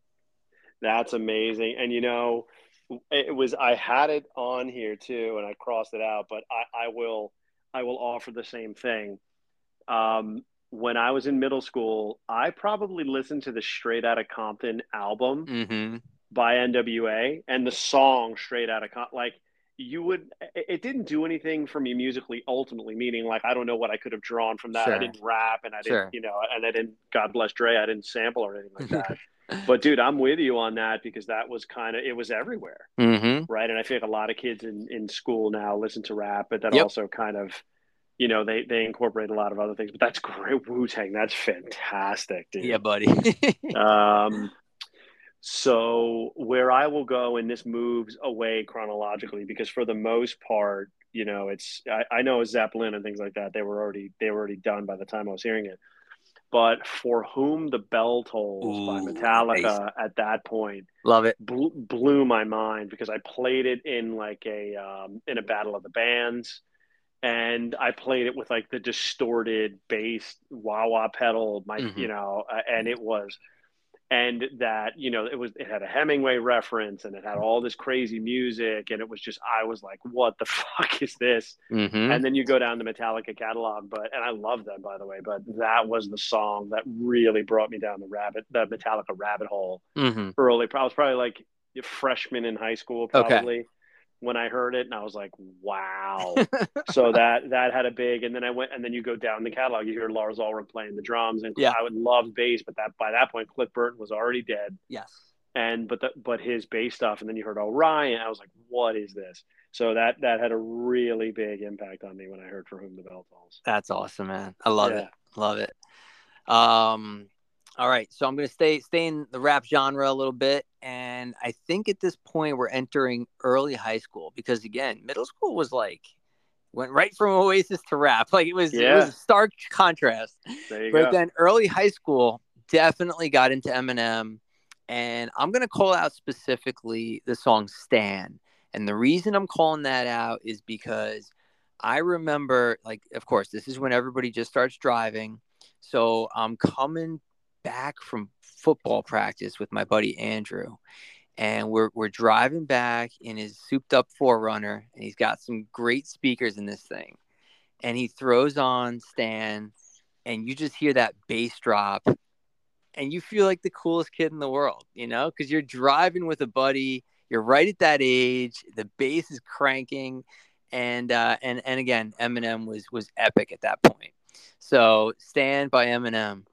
S2: That's amazing. And you know, it was I had it on here too, and I crossed it out. But I, I will I will offer the same thing. Um, when I was in middle school, I probably listened to the Straight Outta Compton album
S1: Mm-hmm.
S2: by N W A and the song Straight Outta Compton. Like you would, it didn't do anything for me musically. Ultimately, meaning like I don't know what I could have drawn from that. I
S1: Sure.
S2: didn't rap, and I didn't,
S1: Sure.
S2: you know, and I didn't. God bless Dre. I didn't sample or anything like that. But dude, I'm with you on that because that was kind of it was everywhere,
S1: Mm-hmm.
S2: right? And I feel like a lot of kids in in school now listen to rap, but that
S1: Yep.
S2: also kind of you know, they they incorporate a lot of other things, but that's great. Wu Tang, that's fantastic,
S1: Yeah,
S2: dude.
S1: buddy.
S2: Um, so where I will go, and this moves away chronologically, because for the most part, you know, it's I, I know Zeppelin and things like that. They were already they were already done by the time I was hearing it. but For Whom the Bell Tolls by
S1: Ooh, nice.
S2: Metallica at that point
S1: Love it.
S2: blew, blew my mind because I played it in like a um, in a battle of the bands, and I played it with like the distorted bass wah wah pedal, my
S1: Hmm.
S2: you know, uh, and it was and that you know it was it had a Hemingway reference and it had all this crazy music and it was just I was like, what the fuck is this?
S1: Hmm.
S2: And then you go down the Metallica catalog, but and I love them by the way, but that was the song that really brought me down the rabbit the Metallica rabbit hole
S1: Hmm.
S2: early. I was probably like a freshman in high school
S1: Okay.
S2: probably when I heard it, and I was like, wow. So that that had a big, and then I went, and then you go down the catalog, you hear Lars Ulrich playing the drums, and
S1: Yeah.
S2: I would love bass, but that by that point, Cliff Burton was already dead,
S1: Yes.
S2: and but the, but his bass stuff, and then you heard Orion, I was like, what is this? So that that had a really big impact on me when I heard For Whom the Bell Tolls.
S1: That's awesome, man. I love it.
S2: Yeah,
S1: Love it. Um, all right, so I'm gonna stay stay in the rap genre a little bit, and I think at this point we're entering early high school because again, middle school was like went right from Oasis to rap. Like it was it was
S2: yeah.
S1: a stark contrast.
S2: There you
S1: But
S2: go.
S1: then early high school definitely got into Eminem, and I'm gonna call out specifically the song "Stan." And the reason I'm calling that out is because I remember, like, of course, this is when everybody just starts driving. So I'm coming back from football practice with my buddy Andrew, and we're we're driving back in his souped up four runner, and he's got some great speakers in this thing. And he throws on Stan, and you just hear that bass drop, and you feel like the coolest kid in the world, you know, because you're driving with a buddy. You're right at that age. The bass is cranking, and uh, and and again, Eminem was was epic at that point. So, "Stand" by Eminem.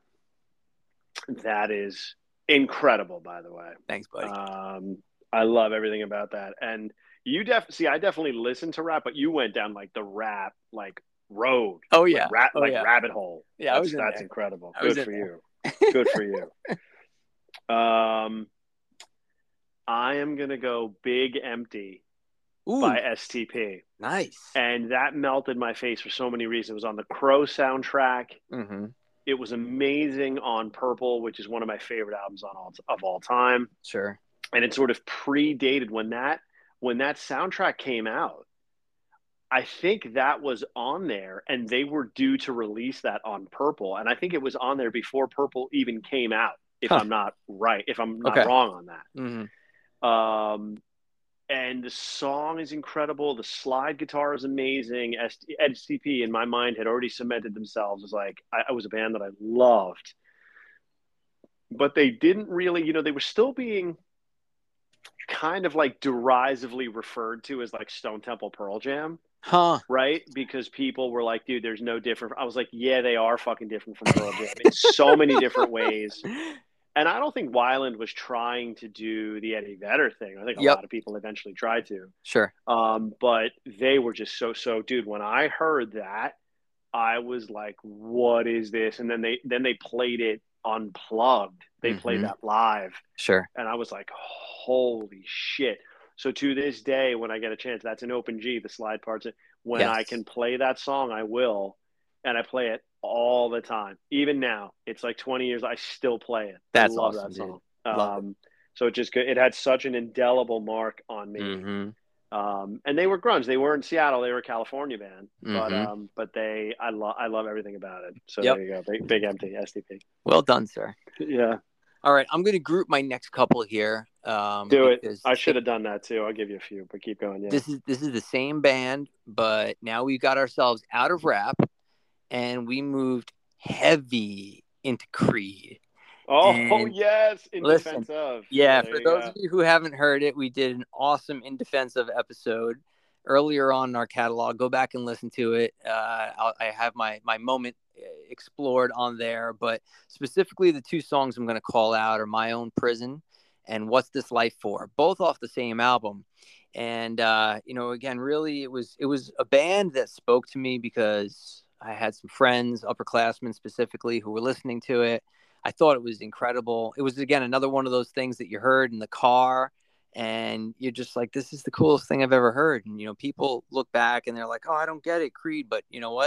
S2: That is incredible, by the way.
S1: Thanks, buddy.
S2: Um, I love everything about that. And you def see, I definitely listen to rap, but you went down like the rap like road,
S1: Oh
S2: like
S1: yeah,
S2: rat
S1: oh
S2: like
S1: yeah,
S2: rabbit hole.
S1: yeah. I
S2: That's
S1: was in
S2: that's
S1: there.
S2: incredible.
S1: I was
S2: Good
S1: in
S2: for
S1: there.
S2: you. Good for you. Um, I am gonna go Big Empty
S1: Ooh,
S2: by S T P.
S1: nice.
S2: And that melted my face for so many reasons. It was on the Crow soundtrack.
S1: Mm-hmm.
S2: It was amazing on Purple, which is one of my favorite albums on all, of all time.
S1: Sure.
S2: And it sort of predated when that when that soundtrack came out. I think that was on there, and they were due to release that on Purple, and I think it was on there before Purple even came out. If
S1: Huh.
S2: I'm not right, if I'm not
S1: Okay.
S2: wrong on
S1: Mm-hmm.
S2: that. Um, and the song is incredible. The slide guitar is amazing. S T P in my mind had already cemented themselves as like I, I was a band that I loved, but they didn't really, you know, they were still being kind of like derisively referred to as like Stone Temple Pearl Jam,
S1: Huh.
S2: right? Because people were like, dude, there's no different. I was like, yeah, they are fucking different from Pearl Jam in so many different ways. And I don't think Weiland was trying to do the Eddie Vedder thing. I think a
S1: Yep.
S2: lot of people eventually tried to.
S1: Sure.
S2: Um, but they were just so, so, dude, when I heard that, I was like, what is this? And then they, then they played it unplugged. They
S1: mm-hmm.
S2: played that live.
S1: Sure.
S2: And I was like, holy shit. So to this day, when I get a chance, that's an open G, the slide parts. When
S1: Yes.
S2: I can play that song, I will. And I play it all the time. Even now, it's like twenty years, I still play it.
S1: That's
S2: I love
S1: awesome,
S2: that
S1: dude.
S2: song.
S1: Love
S2: Um, so it just, it had such an indelible mark on me.
S1: it. Mm-hmm.
S2: Um, and they were grunge. They were in Seattle. They were a California band,
S1: Mm-hmm.
S2: but um, but they, I love, I love everything about it. So
S1: Yep.
S2: there you go, Big, Big Empty, S T P.
S1: Well done, sir.
S2: Yeah.
S1: All right, I'm going to group my next couple here. Um,
S2: Do it.
S1: because
S2: I should have done that too. I'll give you a few, but keep going. Yeah.
S1: This is this is the same band, but now we've got ourselves out of rap, and we moved heavy into Creed.
S2: Oh,
S1: And
S2: yes, in
S1: listen,
S2: defense of.
S1: Yeah,
S2: There
S1: for
S2: you
S1: those
S2: go.
S1: of you who haven't heard it, we did an awesome In Defense of episode earlier on in our catalog. Go back and listen to it. Uh, I'll, I have my my moment explored on there, but specifically the two songs I'm going to call out are My Own Prison and What's This Life For, both off the same album. And uh, you know, again, really, it was it was a band that spoke to me because I had some friends, upperclassmen specifically, who were listening to it. I thought it was incredible. It was, again, another one of those things that you heard in the car and you're just like, this is the coolest thing I've ever heard. And, you know, people look back and they're like, oh, I don't get it, Creed. But you know what?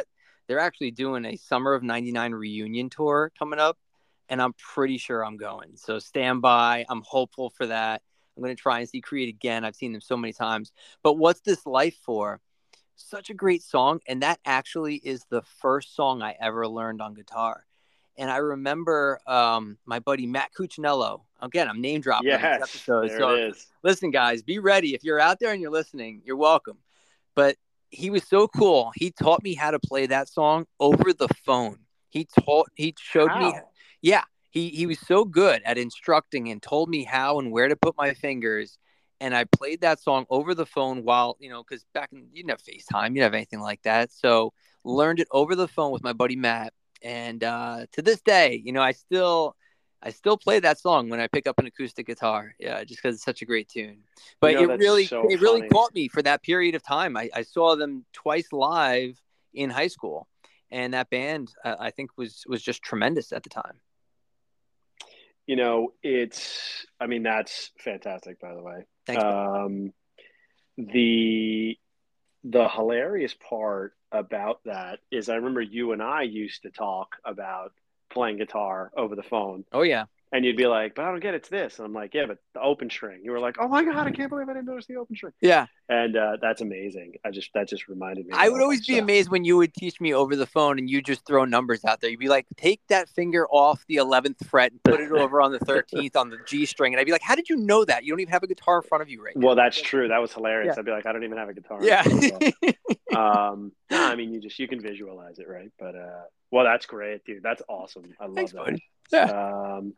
S1: They're actually doing a Summer of ninety-nine reunion tour coming up, and I'm pretty sure I'm going. So stand by. I'm hopeful for that. I'm going to try and see Creed again. I've seen them so many times. But What's This Life For? Such a great song. And that actually is the first song I ever learned on guitar. And I remember um, my buddy Matt Cuccinello. Again, I'm name dropping on this
S2: Yes,
S1: episode.
S2: there
S1: So
S2: it is.
S1: listen, guys, be ready. If you're out there and you're listening, you're welcome. But he was so cool. He taught me how to play that song over the phone. He taught, he showed
S2: How?
S1: me. Yeah, he, he was so good at instructing and told me how and where to put my fingers. And I played that song over the phone while, you know, because back in, you didn't have FaceTime, you didn't have anything like that. So learned it over the phone with my buddy Matt. And uh, to this day, you know, I still, I still play that song when I pick up an acoustic guitar. Yeah, just because it's such a great tune. But
S2: You know,
S1: it
S2: that's
S1: really,
S2: so
S1: it really
S2: funny.
S1: caught me for that period of time. I, I saw them twice live in high school, and that band, uh, I think, was was just tremendous at the time.
S2: You know, it's, I mean, that's fantastic, by the way.
S1: Thanks, buddy.
S2: Um, the the hilarious part about that is I remember you and I used to talk about playing guitar over the phone.
S1: Oh yeah.
S2: And you'd be like, but I don't get it, it's this. And I'm like, yeah, but the open string. You were like, oh my God, I can't believe I didn't notice the open string.
S1: Yeah.
S2: And uh, that's amazing. I just, that just reminded me.
S1: I would always
S2: like,
S1: be
S2: so.
S1: amazed when you would teach me over the phone and you just throw numbers out there. You'd be like, take that finger off the eleventh fret and put it over on the thirteenth on the G string. And I'd be like, how did you know that? You don't even have a guitar in front of you right now.
S2: Well, that's true. That was hilarious.
S1: Yeah.
S2: I'd be like, I don't even have a guitar.
S1: Yeah.
S2: um, no, I mean, you just, you can visualize it, right? But, uh, well, that's great, dude. That's awesome. I love
S1: Thanks,
S2: that.
S1: buddy. Yeah.
S2: Um,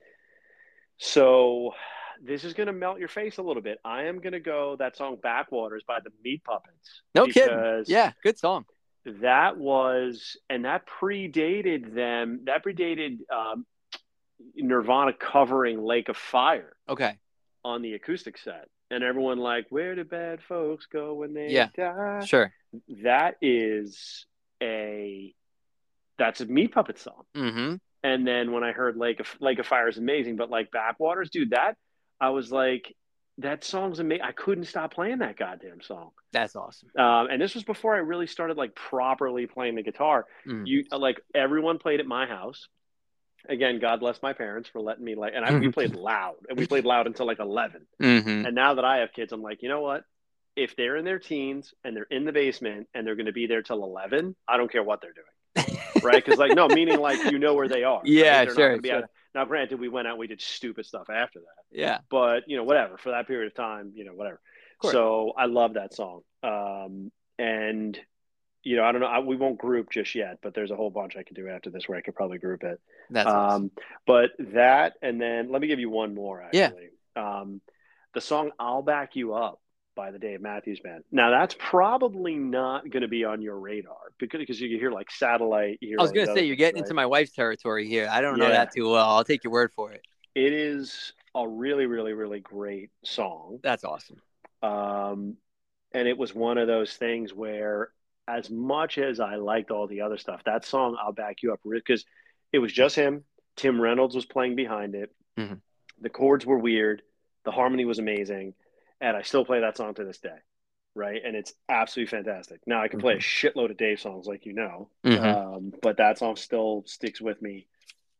S2: so this is going to melt your face a little bit. I am going to go that song Backwaters by the Meat Puppets.
S1: No kidding. Yeah, good song.
S2: That was, and that predated them. That predated um, Nirvana covering Lake of Fire.
S1: Okay.
S2: On the acoustic set. And everyone like, where do bad folks go when they
S1: yeah,
S2: die?
S1: Sure.
S2: That is a, that's a Meat Puppet song.
S1: Mm-hmm.
S2: And then when I heard Lake of Lake of Fire is amazing, but like Backwaters, dude, that I was like, that song's amazing. I couldn't stop playing that goddamn song.
S1: That's awesome.
S2: Um, and this was before I really started like properly playing the guitar. Mm. You like everyone played at my house. Again, God bless my parents for letting me like, and I, we played loud, and we played loud until like eleven.
S1: Mm-hmm.
S2: And now that I have kids, I'm like, you know what? If they're in their teens and they're in the basement and they're going to be there till eleven, I don't care what they're doing. Right? Because like no, meaning like you know where they are.
S1: Yeah,
S2: right?
S1: sure. sure.
S2: Out. Now, granted, we went out, we did stupid stuff after that.
S1: Yeah.
S2: But you know, whatever for that period of time, you know, whatever. So I love that song. Um, and you know, I don't know, I, we won't group just yet, but there's a whole bunch I could do after this where I could probably group it.
S1: That's
S2: um,
S1: awesome.
S2: But that, and then let me give you one more. Actually,
S1: yeah.
S2: Um, the song "I'll Back You Up" by the Dave Matthews Band. Now that's probably not going to be on your radar because because you hear like Satellite. You hear
S1: I was going to say you're getting
S2: right?
S1: into my wife's territory here. I don't
S2: yeah.
S1: know that too well. I'll take your word for it.
S2: It is a really, really, really great song.
S1: That's awesome.
S2: Um, and it was one of those things where, as much as I liked all the other stuff, that song "I'll Back You Up" because it was just him. Tim Reynolds was playing behind it.
S1: Mm-hmm.
S2: The chords were weird. The harmony was amazing. And I still play that song to this day, right? And it's absolutely fantastic. Now, I can play a shitload of Dave songs, like you know,
S1: mm-hmm.
S2: um, but that song still sticks with me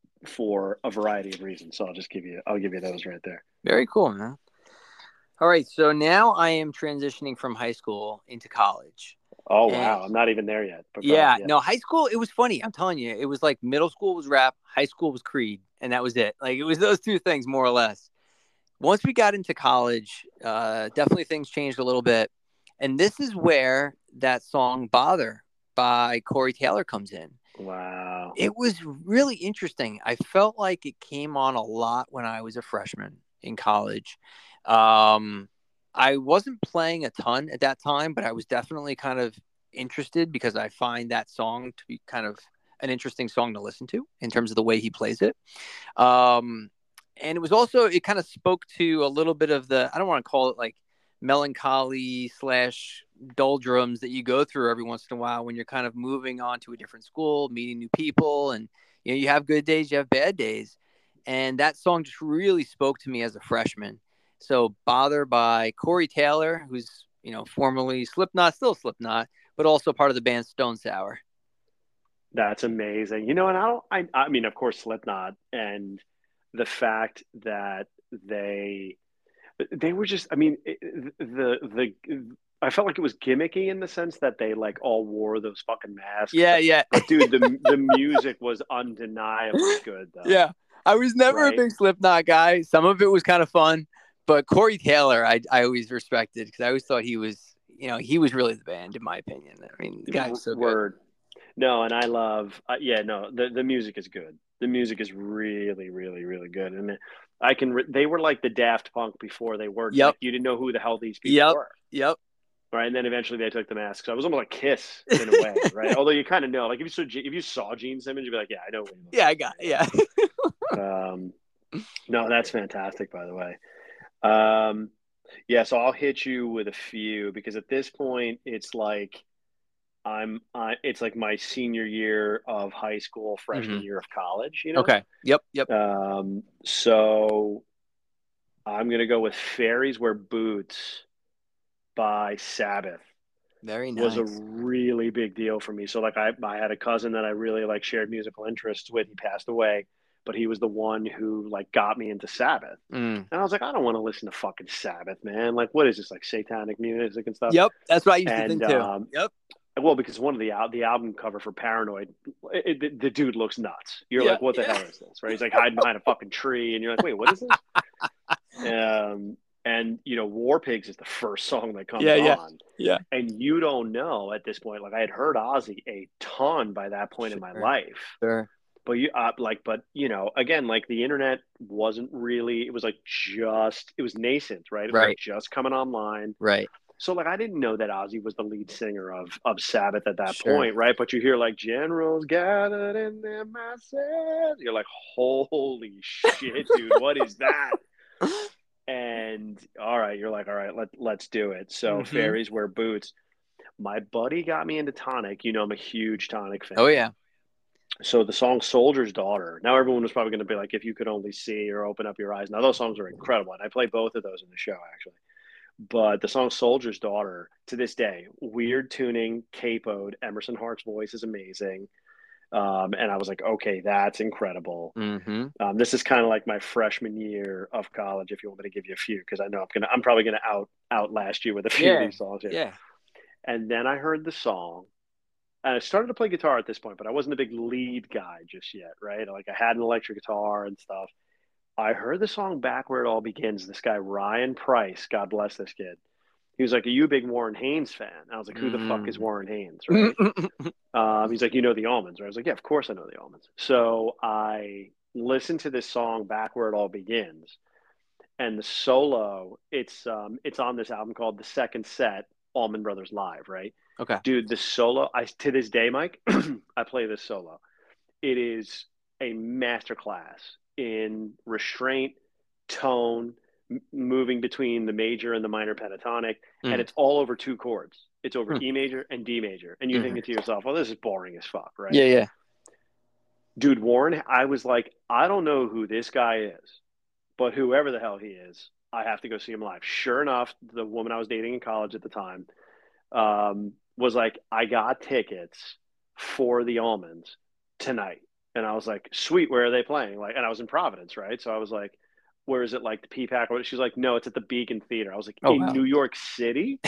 S2: for a variety of reasons. So I'll just give you, I'll give you those right there.
S1: Very cool, man. All right, so now I am transitioning from high school into college.
S2: Oh, wow. And, I'm not even there yet.
S1: But yeah, ahead, yeah, no, high school, it was funny. I'm telling you, it was like middle school was rap, high school was Creed, and that was it. Like, it was those two things, more or less. Once we got into college, uh, definitely things changed a little bit. And this is where that song Bother by Corey Taylor comes in.
S2: Wow.
S1: It was really interesting. I felt like it came on a lot when I was a freshman in college. Um, I wasn't playing a ton at that time, but I was definitely kind of interested because I find that song to be kind of an interesting song to listen to in terms of the way he plays it. Um, And it was also, it kind of spoke to a little bit of the, I don't want to call it like melancholy slash doldrums that you go through every once in a while when you're kind of moving on to a different school, meeting new people. And, you know, you have good days, you have bad days. And that song just really spoke to me as a freshman. So Bother by Corey Taylor, who's, you know, formerly Slipknot, still Slipknot, but also part of the band Stone Sour.
S2: That's amazing. You know, and I don't, I, I mean, of course, Slipknot and the fact that they, they were just, I mean, it- the, the, I felt like it was gimmicky in the sense that they like all wore those fucking masks.
S1: Yeah, yeah,
S2: But dude, the, the music was undeniably good though,
S1: yeah. I was never a
S2: right?
S1: big Slipknot guy. Some of it was kind of fun, but Corey Taylor, I I always respected because I always thought he was, you know, he was really the band in my opinion. I mean, the guy was so good.
S2: Word. No, and I love, uh, yeah, no, the the music is good. The music is really, really, really good, and I can. Re- they were like the Daft Punk before they were.
S1: Yep,
S2: Like you didn't know who the hell these people
S1: yep,
S2: were,
S1: yep.
S2: right? And then eventually they took the masks. So it was almost like Kiss in a way, right? Although you kind of know, like if you saw if you saw Gene Simmons, you'd be like, yeah, I know what he looks
S1: Yeah, I
S2: like,
S1: got
S2: right?
S1: yeah.
S2: Um, no, that's fantastic, by the way. Um, yeah, so I'll hit you with a few because at this point it's like I'm I it's like my senior year of high school,
S1: hmm
S2: freshman year of college, you know?
S1: Okay. Yep, yep.
S2: Um, so I'm gonna go with Fairies Wear Boots by Sabbath.
S1: Very
S2: Was a
S1: nice.
S2: really big deal for me. So like I I had a cousin that I really like shared musical interests with. He passed away, but he was the one who like got me into Sabbath.
S1: Mm.
S2: And I was like, I don't want to listen to fucking Sabbath, man. Like, what is this, like satanic music and stuff?
S1: Yep, that's what I used to
S2: And
S1: think too.
S2: um,
S1: Yep.
S2: well, because one of the al- the album cover for Paranoid, it, the, the dude looks nuts. You're
S1: Yeah,
S2: like, what the
S1: yeah.
S2: hell is this? Right? He's like hiding behind a fucking tree, and you're like, wait, what is this? Um, and you know, War Pigs is the first song that comes
S1: Yeah, yeah.
S2: on,
S1: Yeah.
S2: and you don't know at this point. Like I had heard Ozzy a ton by that point in my
S1: Sure.
S2: life,
S1: Sure.
S2: but you uh, like, but you know, again, like the internet wasn't really. It was like just it was nascent, right? It was like
S1: Right.
S2: just coming online.
S1: Right.
S2: So like I didn't know that Ozzy was the lead singer of of Sabbath at that
S1: Sure.
S2: point, right? But you hear like generals gathered in their masses. You're like, holy shit, dude, what is that? And all right, you're like, all right, let let's do it. So
S1: hmm
S2: Fairies Wear Boots. My buddy got me into Tonic. You know, I'm a huge Tonic
S1: Oh
S2: fan.
S1: yeah.
S2: So the song Soldier's Daughter. Now everyone was probably going to be like, if you could only see or open up your eyes. Now those songs are incredible. And I play both of those in the show actually. But the song Soldier's Daughter, to this day, weird tuning, capoed. Emerson Hart's voice is amazing. Um, and I was like, okay, that's incredible.
S1: hmm
S2: Um, this is kind of like my freshman year of college, if you want me to give you a few, because I know I'm gonna I'm probably gonna out outlast you with a few of
S1: Yeah.
S2: these songs here.
S1: Yeah.
S2: And then I heard the song, and I started to play guitar at this point, but I wasn't a big lead guy just yet, right? Like I had an electric guitar and stuff. I heard the song Back Where It All Begins. This guy, Ryan Price, God bless this kid. He was like, are you a big Warren Haynes fan? And I was like, who the fuck is
S1: Mm.
S2: Warren Haynes, right? Um, he's like, you know the Almonds, right? I was like, yeah, of course I know the Almonds. So I listened to this song Back Where It All Begins. And the solo, it's um, it's on this album called The Second Set, Allman Brothers Live, right?
S1: Okay.
S2: Dude, the solo, I to this day, Mike, I play this solo. It is a masterclass in restraint, tone, m- moving between the major and the minor pentatonic, and
S1: Mm.
S2: it's all over two chords. It's over
S1: Mm.
S2: E major and D major, and you're
S1: hmm
S2: thinking to yourself, "Well, this is boring as fuck,"
S1: Yeah.
S2: right?
S1: Yeah.
S2: Dude, Warren, I was like, I don't know who this guy is, but whoever the hell he is, I have to go see him live. Sure enough, the woman I was dating in college at the time um, was like, I got tickets for the Almonds tonight. And I was like, sweet, where are they playing? Like, and I was in Providence, right? So I was like, where is it, like the P PAC? She's like, no, it's at the Beacon Theater. I was like,
S1: Oh
S2: in
S1: wow.
S2: New York City?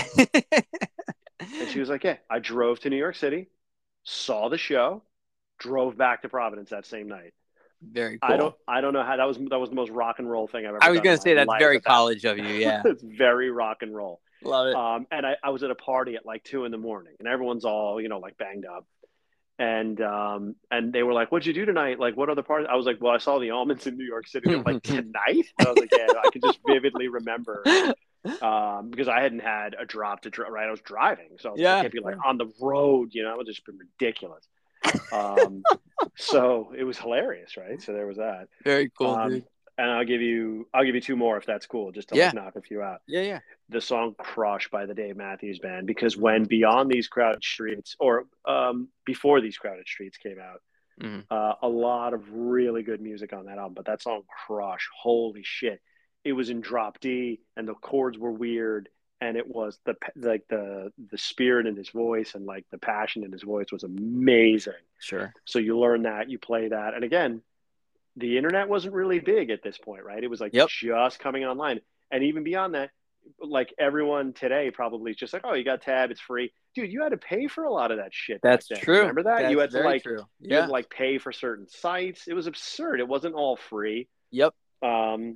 S2: And she was like, yeah, I drove to New York City, saw the show, drove back to Providence that same night.
S1: Very
S2: I don't
S1: cool.
S2: I don't know how that was that was the most rock and roll thing I've
S1: I
S2: ever
S1: was
S2: done in
S1: gonna
S2: my
S1: say that's
S2: life
S1: very
S2: at that.
S1: college of you. Yeah.
S2: It's very rock and roll.
S1: Love it.
S2: Um, and I, I was at a party at like two in the morning, and everyone's all you know like banged up, and um, and they were like, "What'd you do tonight? Like, what other parties?" I was like, "Well, I saw the Almonds in New York City." They're like, "Tonight?" And I was like, "Yeah." I could just vividly remember um, because I hadn't had a drop to drive. Right, I was driving, so I was like, I
S1: Yeah.
S2: can't be like
S1: Yeah.
S2: on the road. You know, it would just been ridiculous. Um, so it was hilarious, right? So there was that.
S1: Very cool,
S2: Um,
S1: dude.
S2: and I'll give you I'll give you two more if that's cool, just to like
S1: Yeah.
S2: knock a few out.
S1: Yeah. Yeah.
S2: The song "Crush" by the Dave Matthews Band, because when
S1: Mm.
S2: Beyond These Crowded Streets, or um, before These Crowded Streets came out,
S1: Mm.
S2: uh, a lot of really good music on that album. But that song "Crush," holy shit, it was in drop D, and the chords were weird, and it was the like the the spirit in his voice and like the passion in his voice was amazing.
S1: Sure.
S2: So you learn that, you play that, and again, the internet wasn't really big at this point, right? It was like
S1: Yep.
S2: just coming online, and even beyond that, like everyone today probably is just like, oh, you got Tab, it's free, dude. You had to pay for a lot of that shit back
S1: That's
S2: then.
S1: true.
S2: Remember that? You
S1: That's
S2: had to
S1: very
S2: like
S1: true.
S2: you had
S1: Yeah.
S2: to like pay for certain sites. It was absurd. It wasn't all free.
S1: Yep.
S2: Um,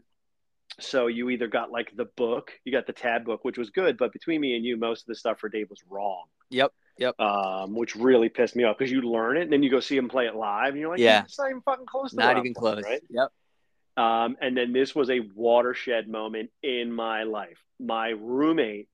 S2: so you either got like the book, you got the Tab book, which was good, but between me and you, most of the stuff for Dave was wrong.
S1: Yep. Yep.
S2: Um, which really pissed me off because you learn it and then you go see him play it live and you're like, dude,
S1: Yeah.
S2: it's not even fucking close to what
S1: Not
S2: I'm
S1: even
S2: playing,
S1: close.
S2: right?
S1: Yep.
S2: Um, and then this was a watershed moment in my life. My roommate,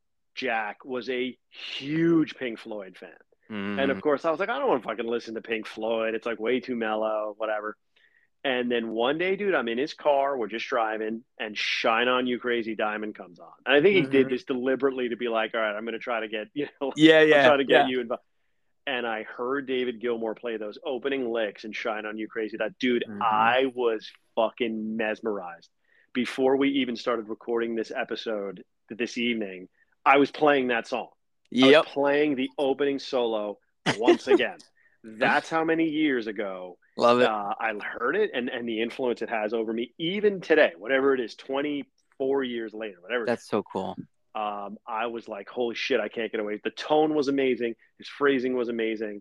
S2: Jack, was a huge Pink Floyd fan. And of
S1: Mm.
S2: course, I was like, I don't want to fucking listen to Pink Floyd. It's like way too mellow, whatever. And then one day, dude, I'm in his car. We're just driving, and "Shine On You Crazy Diamond" comes on. And I think he did
S1: Hmm.
S2: this deliberately to be like, all right, I'm going to try to get, you know,
S1: Yeah.
S2: I'm
S1: Yeah.
S2: trying to get
S1: Yeah.
S2: you involved. And I heard David Gilmour play those opening licks and "Shine On You Crazy." That dude,
S1: Hmm.
S2: I was fucking mesmerized. Before we even started recording this episode this evening, I was playing that song. I was
S1: Yep.
S2: playing the opening solo once again. That's how many years ago
S1: Love it.
S2: uh, I heard it, and, and the influence it has over me, even today, whatever it is, twenty-four years later, whatever it
S1: That's
S2: is.
S1: so cool.
S2: Um, I was like, holy shit, I can't get away. The tone was amazing. His phrasing was amazing.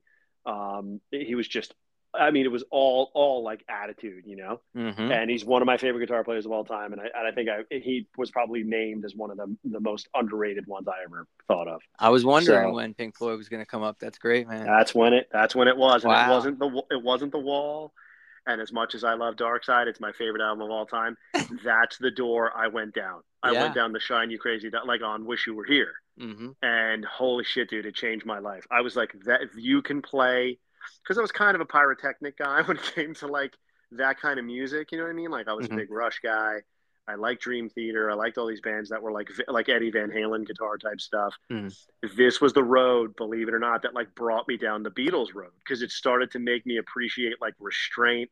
S2: Um, he was just, I mean, it was all, all like attitude, you know?
S1: Hmm.
S2: And he's one of my favorite guitar players of all time. And I, and I think I, he was probably named as one of the, the most underrated ones I ever thought of.
S1: I was wondering
S2: So
S1: when Pink Floyd was going to come up. That's great, man.
S2: that's when it, that's when it was. And it
S1: Wow.
S2: wasn't the, it wasn't the Wall. And as much as I love Dark Side, it's my favorite album of all time. That's the door I went down. I went
S1: Yeah.
S2: down the "Shine You Crazy," like on "Wish You Were Here."
S1: Hmm.
S2: And holy shit, dude, it changed my life. I was like, that if you can play, because I was kind of a pyrotechnic guy when it came to like that kind of music. You know what I mean? Like I was a
S1: Hmm.
S2: big Rush guy. I liked Dream Theater. I liked all these bands that were like like Eddie Van Halen guitar type stuff.
S1: Hmm.
S2: This was the road, believe it or not, that like brought me down the Beatles road because it started to make me appreciate like restraint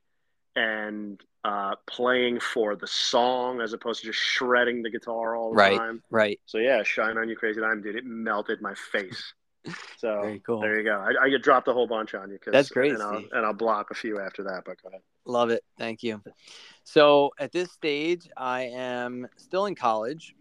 S2: and uh, playing for the song as opposed to just shredding the guitar all the
S1: Right.
S2: time.
S1: Right.
S2: So yeah, "Shine On You Crazy Diamond," dude, it melted my face. So
S1: Very cool.
S2: there you go. I, I get dropped a whole bunch on you
S1: That's
S2: because,
S1: great,
S2: and I'll
S1: Steve.
S2: and I'll block a few after that. But go ahead.
S1: Love it. Thank you. So at this stage, I am still in college,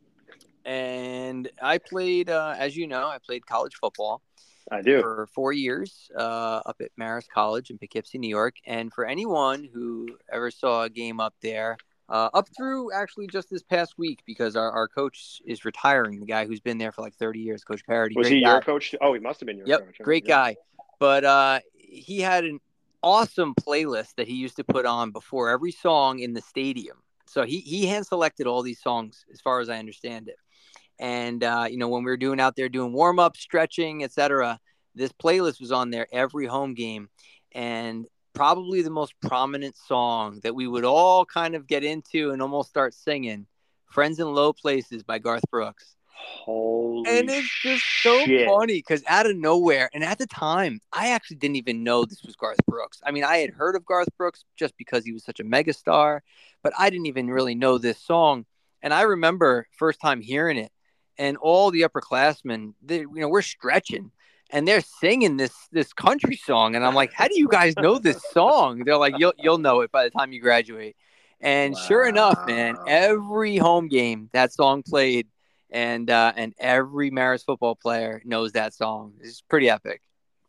S1: and I played, uh, as you know, I played college football
S2: I do.
S1: for four years uh, up at Marist College in Poughkeepsie, New York. And for anyone who ever saw a game up there, uh, up through actually just this past week, because our, our coach is retiring, the guy who's been there for like thirty years, Coach Parody,
S2: Was he
S1: great
S2: your
S1: guy.
S2: coach? Oh, he must have been your
S1: Yep,
S2: coach. Huh?
S1: great
S2: Yeah.
S1: guy. But uh, he had an awesome playlist that he used to put on before every song in the stadium. So he, he hand selected all these songs, as far as I understand it. And, uh, you know, when we were doing out there doing warm up, stretching, et cetera, this playlist was on there every home game. And probably the most prominent song that we would all kind of get into and almost start singing, "Friends in Low Places" by Garth Brooks.
S2: Holy
S1: And it's just so
S2: shit!
S1: funny because out of nowhere, and at the time, I actually didn't even know this was Garth Brooks. I mean, I had heard of Garth Brooks just because he was such a megastar, but I didn't even really know this song. And I remember first time hearing it, and all the upperclassmen, they, you know, we're stretching, and they're singing this this country song, and I'm like, "How do you guys know this song?" They're like, "You'll you'll know it by the time you graduate." And sure enough, man,
S2: Wow,
S1: every home game that song played, and uh, and every Marist football player knows that song. It's pretty epic.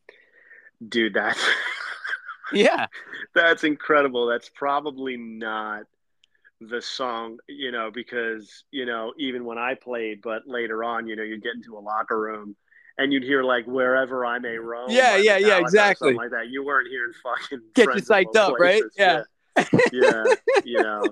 S2: dude, that's
S1: Yeah,
S2: that's incredible. That's probably not the song, you know, because, you know, even when I played, but later on, you know, you'd get into a locker room and you'd hear like "Wherever I May Roam"
S1: yeah,
S2: by
S1: yeah, yeah,
S2: Metallica or something
S1: exactly.
S2: like that. You weren't hearing fucking
S1: Get you
S2: "Friends in
S1: psyched
S2: Low
S1: up, right?
S2: Places."
S1: Yeah.
S2: Yeah. Yeah. You know,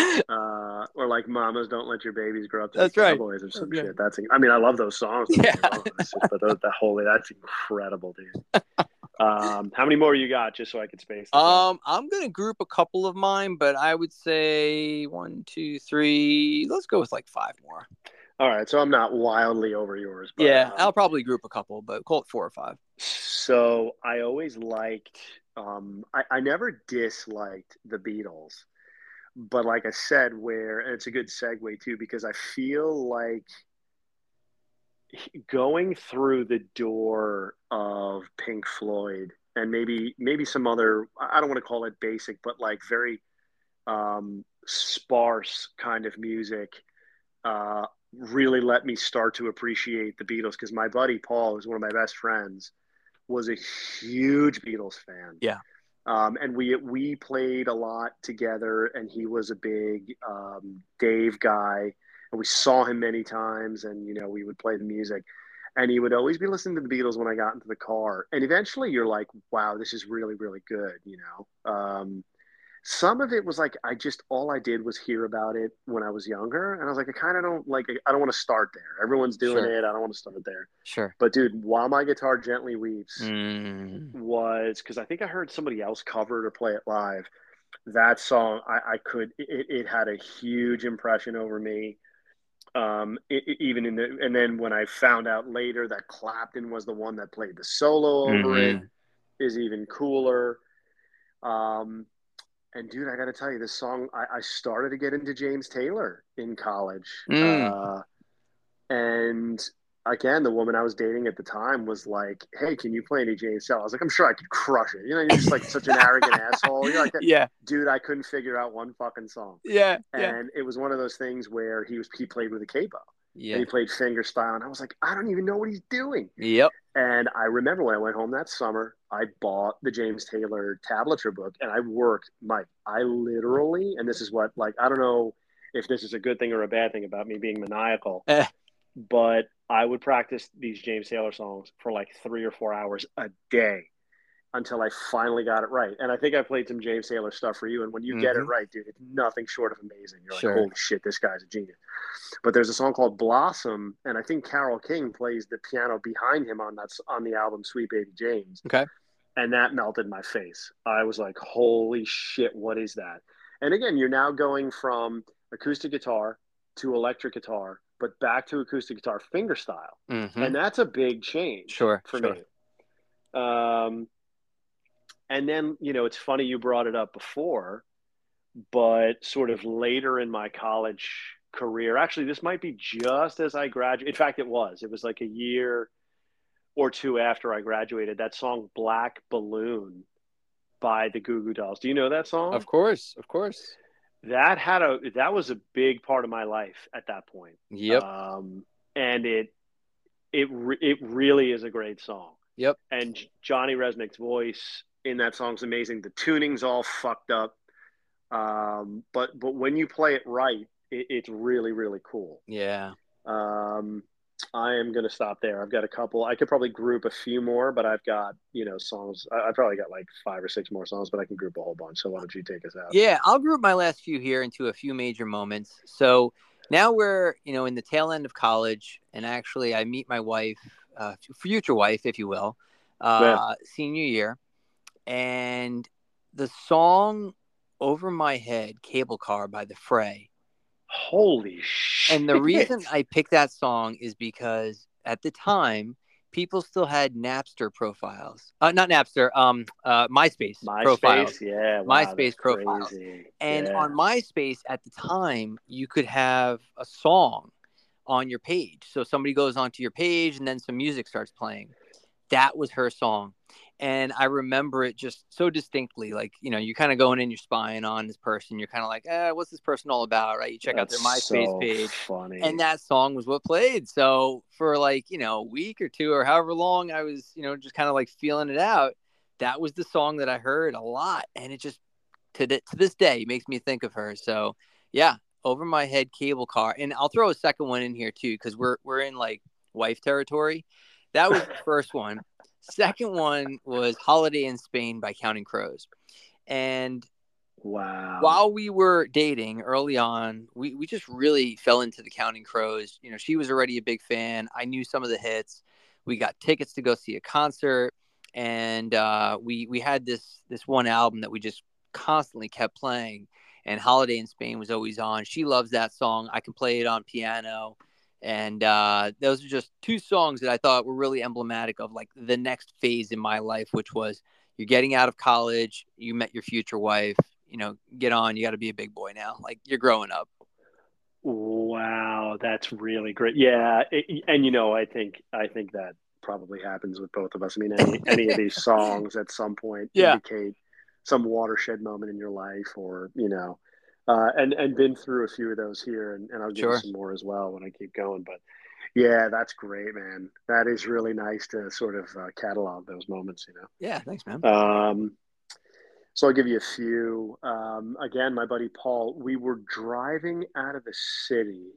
S2: uh, or like "Mamas Don't Let Your Babies Grow Up to Be
S1: That's right.
S2: Cowboys" or
S1: That's
S2: some
S1: right.
S2: shit. That's, I mean, I love those songs. Don't get
S1: Yeah.
S2: me wrong. It's just, but the, the whole, that's incredible, dude. Um, how many more you got, just so I could space this out?
S1: Um, I'm gonna group a couple of mine, but I would say one, two, three. Let's go with like five more.
S2: All right, so I'm not wildly over yours, but
S1: Yeah,
S2: um,
S1: I'll probably group a couple, but call it four or five.
S2: so I always liked. Um, I, I never disliked the Beatles, but like I said, where and it's a good segue too because I feel like going through the door of Pink Floyd and maybe maybe some other, I don't want to call it basic, but like very um, sparse kind of music, uh, really let me start to appreciate the Beatles, because my buddy Paul, who's one of my best friends, was a huge Beatles fan.
S1: Yeah.
S2: Um, and we we played a lot together, and he was a big um, Dave guy, and we saw him many times, and you know we would play the music, and he would always be listening to the Beatles when I got into the car, and eventually you're like, wow, this is really really good, you know. Um, some of it was like I just all I did was hear about it when I was younger, and I was like, I kind of don't like I don't want to start there. Everyone's doing
S1: Sure.
S2: it. I don't want to start there.
S1: Sure.
S2: But dude, While My Guitar Gently Weeps
S1: Mm.
S2: was, because I think I heard somebody else cover it or play it live. That song, I, I could it, it had a huge impression over me. Um, it, it- even in the and then when I found out later that Clapton was the one that played the solo over it,
S1: Mm-hmm.
S2: is even cooler. Um, and dude, I got to tell you, this song, I, I started to get into James Taylor in college.
S1: Mm.
S2: Uh, and again, the woman I was dating at the time was like, "Hey, can you play any James Taylor?" I was like, "I'm sure I could crush it." You know, you're just like such an arrogant asshole. You're like,
S1: Yeah.
S2: dude, I couldn't figure out one fucking song.
S1: Yeah. Yeah.
S2: And it was one of those things where he was he played with a capo and
S1: Yeah.
S2: he played fingerstyle, and I was like, I don't even know what he's doing.
S1: Yep.
S2: And I remember when I went home that summer, I bought the James Taylor tablature book, and I worked, Mike, I literally, and this is what, like, I don't know if this is a good thing or a bad thing about me being maniacal,
S1: Eh.
S2: but I would practice these James Taylor songs for like three or four hours a day until I finally got it right. And I think I played some James Taylor stuff for you. And when you get it
S1: Mm-hmm.
S2: right, dude, it's nothing short of amazing. You're like,
S1: Sure.
S2: holy shit, this guy's a genius. But there's a song called Blossom, and I think Carole King plays the piano behind him on that on the album Sweet Baby James.
S1: Okay.
S2: And that melted my face. I was like, holy shit, what is that? And again, you're now going from acoustic guitar to electric guitar, but back to acoustic guitar fingerstyle.
S1: Mm-hmm.
S2: And that's a big change
S1: Sure.
S2: for
S1: Sure.
S2: me. Um, and then, you know, it's funny you brought it up before, but sort of later in my college career, actually, this might be just as I graduated. In fact, it was. It was like a year or two after I graduated. That song Black Balloon by the Goo Goo Dolls. Do you know that
S1: Of
S2: song?
S1: course. Of course.
S2: That had a that was a big part of my life at that point.
S1: Yep.
S2: Um, and it it it really is a great song.
S1: Yep.
S2: And Johnny Resnick's voice in that song's amazing. The tuning's all fucked up. Um, but but when you play it right, it, it's really really cool.
S1: Yeah.
S2: Um, I am going to stop there. I've got a couple. I could probably group a few more, but I've got, you know, songs. I, I probably got like five or six more songs, but I can group a whole bunch. So why don't you take us out?
S1: Yeah, I'll group my last few here into a few major moments. So now we're, you know, in the tail end of college, and actually I meet my wife, uh, future wife, if you will,
S2: Yeah.
S1: uh, senior year, and the song "Over My Head," "Cable Car" by The Fray.
S2: Holy shit.
S1: And the reason I picked that song is because at the time, people still had Napster profiles. Uh, not Napster, um, uh, MySpace, profiles.
S2: MySpace? Yeah. Wow.
S1: MySpace
S2: That's
S1: profiles.
S2: crazy.
S1: And
S2: Yeah.
S1: on MySpace at the time, you could have a song on your page. So somebody goes onto your page and then some music starts playing. That was her song. And I remember it just so distinctly. Like, you know, you're kind of going in, you're spying on this person. You're kind of like, eh, what's this person all about? Right. You check out their
S2: That's
S1: MySpace
S2: so
S1: page.
S2: funny.
S1: And that song was what played. So for like, you know, a week or two or however long I was, you know, just kind of like feeling it out. That was the song that I heard a lot. And it just, to, th- to this day, makes me think of her. So yeah, Over My Head, Cable Car. And I'll throw a second one in here too, because we're, we're in like wife territory. That was the first one. Second one was Holiday in Spain by Counting Crows. And
S2: wow.
S1: while we were dating early on, we, we just really fell into the Counting Crows. You know, she was already a big fan. I knew some of the hits. We got tickets to go see a concert. And uh, we we had this this one album that we just constantly kept playing. And Holiday in Spain was always on. She loves that song. I can play it on piano. And uh, those are just two songs that I thought were really emblematic of like the next phase in my life, which was you're getting out of college, you met your future wife, you know, get on, you got to be a big boy now. Like you're growing up.
S2: Wow, that's really great. Yeah, it, and you know, I think I think that probably happens with both of us. I mean, any any of these songs at some point
S1: Yeah,
S2: indicate some watershed moment in your life, or you know, uh, and and been through a few of those here, and, and I'll give you
S1: sure.
S2: some more as well when I keep going. But yeah, that's great, man. That is really nice to sort of uh, catalog those moments, you
S1: Yeah, thanks, man.
S2: know. Um, so I'll give you a few. Um, again, my buddy Paul, we were driving out of the city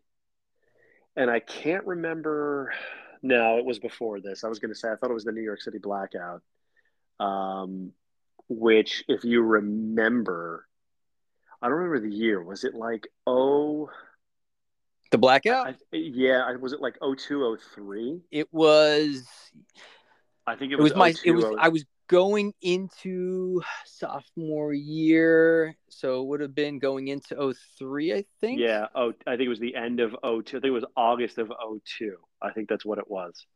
S2: and I can't remember. No, it was before this. I was going to say I thought it was the New York City blackout, um, which, if you remember, I don't remember the year. Was it like oh,
S1: The
S2: I,
S1: blackout.
S2: I yeah, was it like oh two oh three?
S1: It was.
S2: I think it
S1: It
S2: was
S1: was
S2: oh
S1: my. It
S2: two
S1: was.
S2: oh.
S1: I was going into sophomore year, so it would have been going into oh three, I think.
S2: Yeah, oh, I think it was the end of oh two. I think it was August of oh two. I think that's what it was.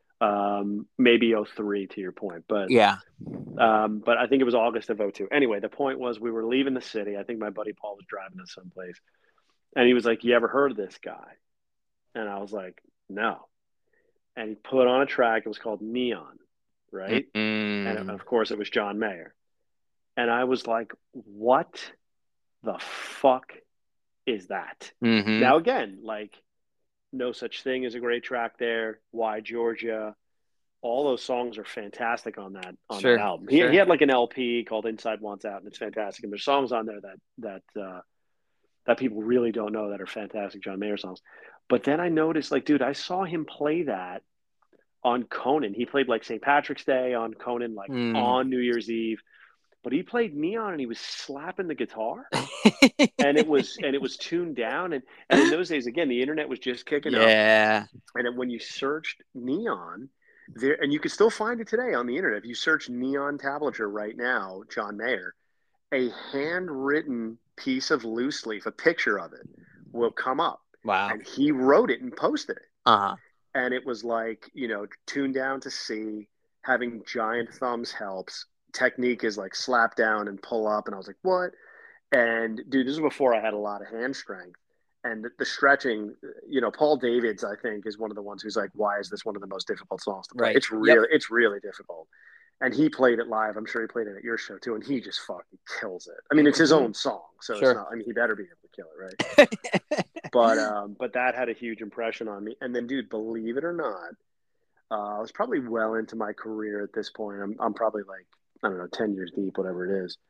S2: Um, maybe oh three to your point, but
S1: Yeah.
S2: Um, but I think it was August of oh two. Anyway, the point was we were leaving the city. I think my buddy Paul was driving us someplace. And he was like, "You ever heard of this guy?" And I was like, "No." And he put on a track. It was called Neon, right? And
S1: Mm-hmm.
S2: of course, it was John Mayer. And I was like, "What the fuck is that?"
S1: Mm-hmm.
S2: Now, again, like, no such thing as a great track there. Why Georgia? All those songs are fantastic on that on that
S1: Sure.
S2: album. He he
S1: Sure.
S2: had like an L P called Inside Wants Out, and it's fantastic. And there's songs on there that that uh, that people really don't know that are fantastic John Mayer songs. But then I noticed, like, dude, I saw him play that on Conan. He played like Saint Patrick's Day on Conan, like
S1: Mm.
S2: on New Year's Eve. But he played Neon, and he was slapping the guitar, and it was and it was tuned down. And and in those days, again, the internet was just kicking up.
S1: Yeah.
S2: And when you searched Neon, there, and you can still find it today on the internet. If you search Neon tablature right now, John Mayer, a handwritten piece of loose leaf, a picture of it, will come up.
S1: Wow.
S2: And he wrote it and posted it.
S1: Uh-huh.
S2: And it was like, you know, tuned down to C, having giant thumbs helps. Technique is like slap down and pull up. And I was like, what? And dude, this is before I had a lot of hand strength. And the, the stretching, you know, Paul Davids, I think, is one of the ones who's like, why is this one of the most difficult songs to play?
S1: Right.
S2: It's
S1: Yep.
S2: really, it's really difficult. And he played it live. I'm sure he played it at your show too. And he just fucking kills it. I mean, it's his
S1: Mm-hmm.
S2: own song. So it's
S1: Sure.
S2: not, I mean, he better be able to kill it, right? But, um, but that had a huge impression on me. And then, dude, believe it or not, uh, I was probably well into my career at this point. I'm, I'm probably like, I don't know, ten years deep, whatever it is.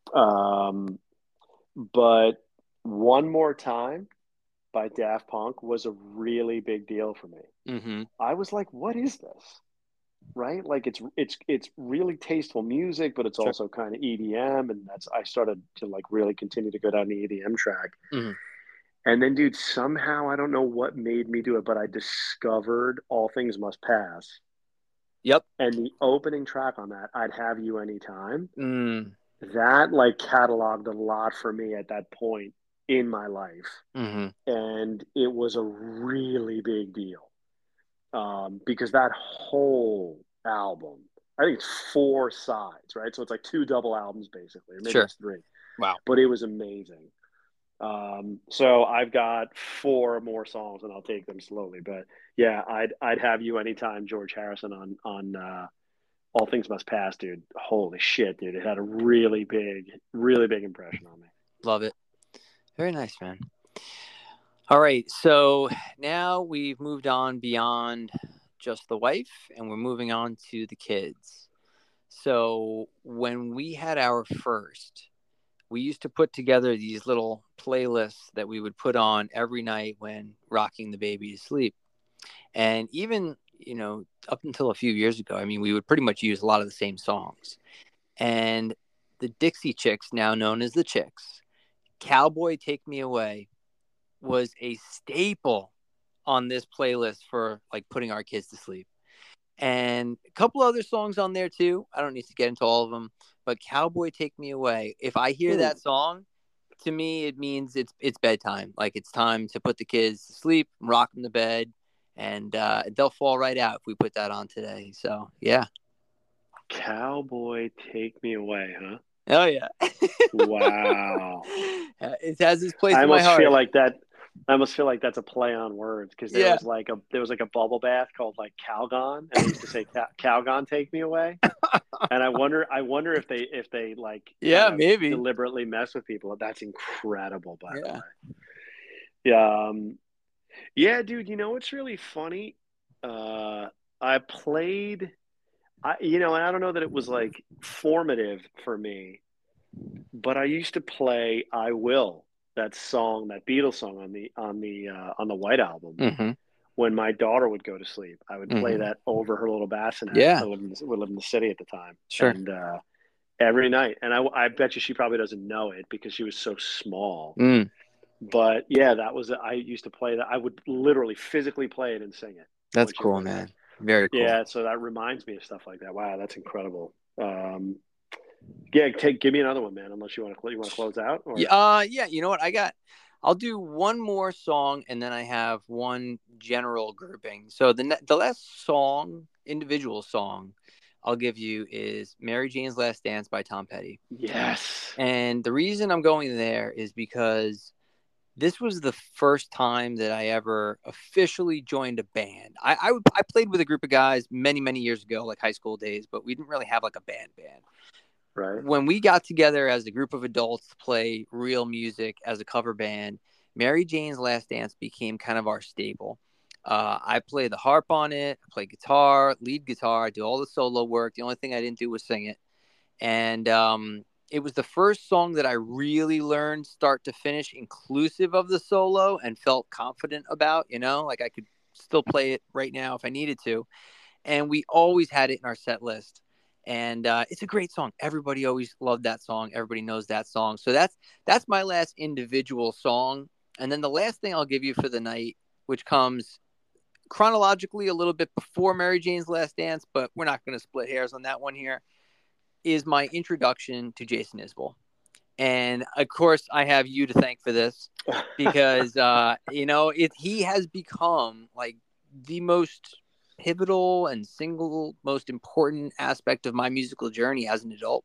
S2: Um, but One More Time by Daft Punk was a really big deal for me.
S1: Mm-hmm.
S2: I was like, what is this? Right? Like it's it's it's really tasteful music, but it's
S1: Sure.
S2: also kind of E D M, and that's I started to like really continue to go down the E D M track.
S1: Mm-hmm.
S2: And then dude, somehow I don't know what made me do it, but I discovered All Things Must Pass.
S1: Yep.
S2: And the opening track on that, I'd Have You Anytime.
S1: Mm.
S2: That like cataloged a lot for me at that point in my life.
S1: Mm-hmm.
S2: And it was a really big deal, um, because that whole album, I think it's four sides, right? So it's like two double albums basically, or maybe
S1: Sure.
S2: it's three.
S1: Wow.
S2: But it was amazing. Um, so I've got four more songs, and I'll take them slowly. But yeah, I'd I'd have you anytime, George Harrison on on uh, All Things Must Pass, dude. Holy shit, dude! It had a really big, really big impression on me.
S1: Love it. Very nice, man. All right. So now we've moved on beyond just the wife, and we're moving on to the kids. So when we had our first, we used to put together these little playlists that we would put on every night when rocking the baby to sleep. And even, you know, up until a few years ago, I mean, we would pretty much use a lot of the same songs. And the Dixie Chicks, now known as the Chicks, Cowboy Take Me Away was a staple on this playlist for like putting our kids to sleep. And a couple other songs on there too. I don't need to get into all of them, but Cowboy Take Me Away. If I hear
S2: Hmm.
S1: that song, to me it means it's it's bedtime. Like it's time to put the kids to sleep, rock them to bed, and uh, they'll fall right out if we put that on today. So yeah.
S2: Cowboy Take Me Away, huh?
S1: Oh yeah.
S2: Wow.
S1: It has its place
S2: I
S1: in my
S2: almost feel
S1: heart.
S2: like that. I almost feel like that's a play on words because there
S1: Yeah.
S2: was like a there was like a bubble bath called like Calgon, and they used to say Calgon, take me away. And I wonder, I wonder if they if they like
S1: Yeah,
S2: kind of
S1: maybe.
S2: deliberately mess with people. That's incredible, by the
S1: Yeah.
S2: way. Yeah, um, yeah, dude. You know what's really funny? Uh, I played, I you know, and I don't know that it was like formative for me, but I used to play "I Will," that song, that Beatles song on the on the uh, on the White Album.
S1: Mm-hmm.
S2: When my daughter would go to sleep, I would play
S1: Mm-hmm.
S2: that over her little bassinet.
S1: Yeah.
S2: I lived in the, we lived in the city at the time,
S1: Sure.
S2: and uh, every night. And I, I bet you she probably doesn't know it because she was so small.
S1: Mm.
S2: But yeah, that was I used to play that. I would literally physically play it and sing it
S1: That's
S2: when she would
S1: cool,
S2: go to bed.
S1: man. Very cool.
S2: Yeah, so that reminds me of stuff like that. Wow, that's incredible. Um, yeah, take give me another one, man. Unless you want to you want to close out
S1: Yeah.
S2: or
S1: Uh. Yeah. You know what? I got. I'll do one more song, and then I have one general grouping. So the ne- the last song, individual song, I'll give you is "Mary Jane's Last Dance" by Tom Petty.
S2: yes,
S1: And the reason I'm going there is because this was the first time that I ever officially joined a band. I, I I played with a group of guys many many years ago, like high school days, but we didn't really have like a band band.
S2: right.
S1: When we got together as a group of adults to play real music as a cover band, Mary Jane's Last Dance became kind of our staple. Uh, I play the harp on it, I play guitar, lead guitar, I do all the solo work. The only thing I didn't do was sing it. And um, it was the first song that I really learned start to finish, inclusive of the solo, and felt confident about, you know, like I could still play it right now if I needed to. And we always had it in our set list. And uh, it's a great song. Everybody always loved that song. Everybody knows that song. So that's that's my last individual song. And then the last thing I'll give you for the night, which comes chronologically a little bit before Mary Jane's Last Dance, but we're not going to split hairs on that one here, is my introduction to Jason Isbell. And of course, I have you to thank for this because, uh, you know, it, he has become like the most pivotal and single most important aspect of my musical journey as an adult.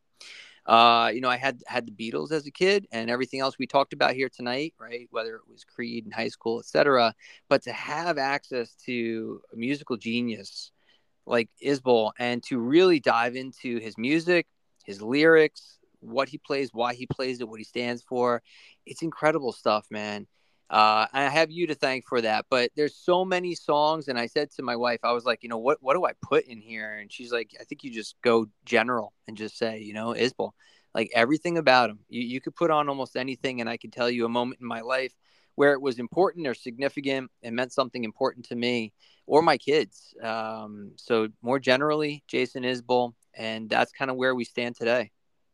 S1: Uh, you know, I had had the Beatles as a kid and everything else we talked about here tonight, right? Whether it was Creed in high school, et cetera. But to have access to a musical genius like Isbell and to really dive into his music, his lyrics, what he plays, why he plays it, what he stands for. It's incredible stuff, man. Uh, I have you to thank for that, but there's so many songs. And I said to my wife, I was like, you know, what, what do I put in here? And she's like, I think you just go general and just say, you know, Isbell, like everything about him. You, you could put on almost anything. And I could tell you a moment in my life where it was important or significant and meant something important to me or my kids. Um, so more generally, Jason Isbell, and that's kind of where we stand today.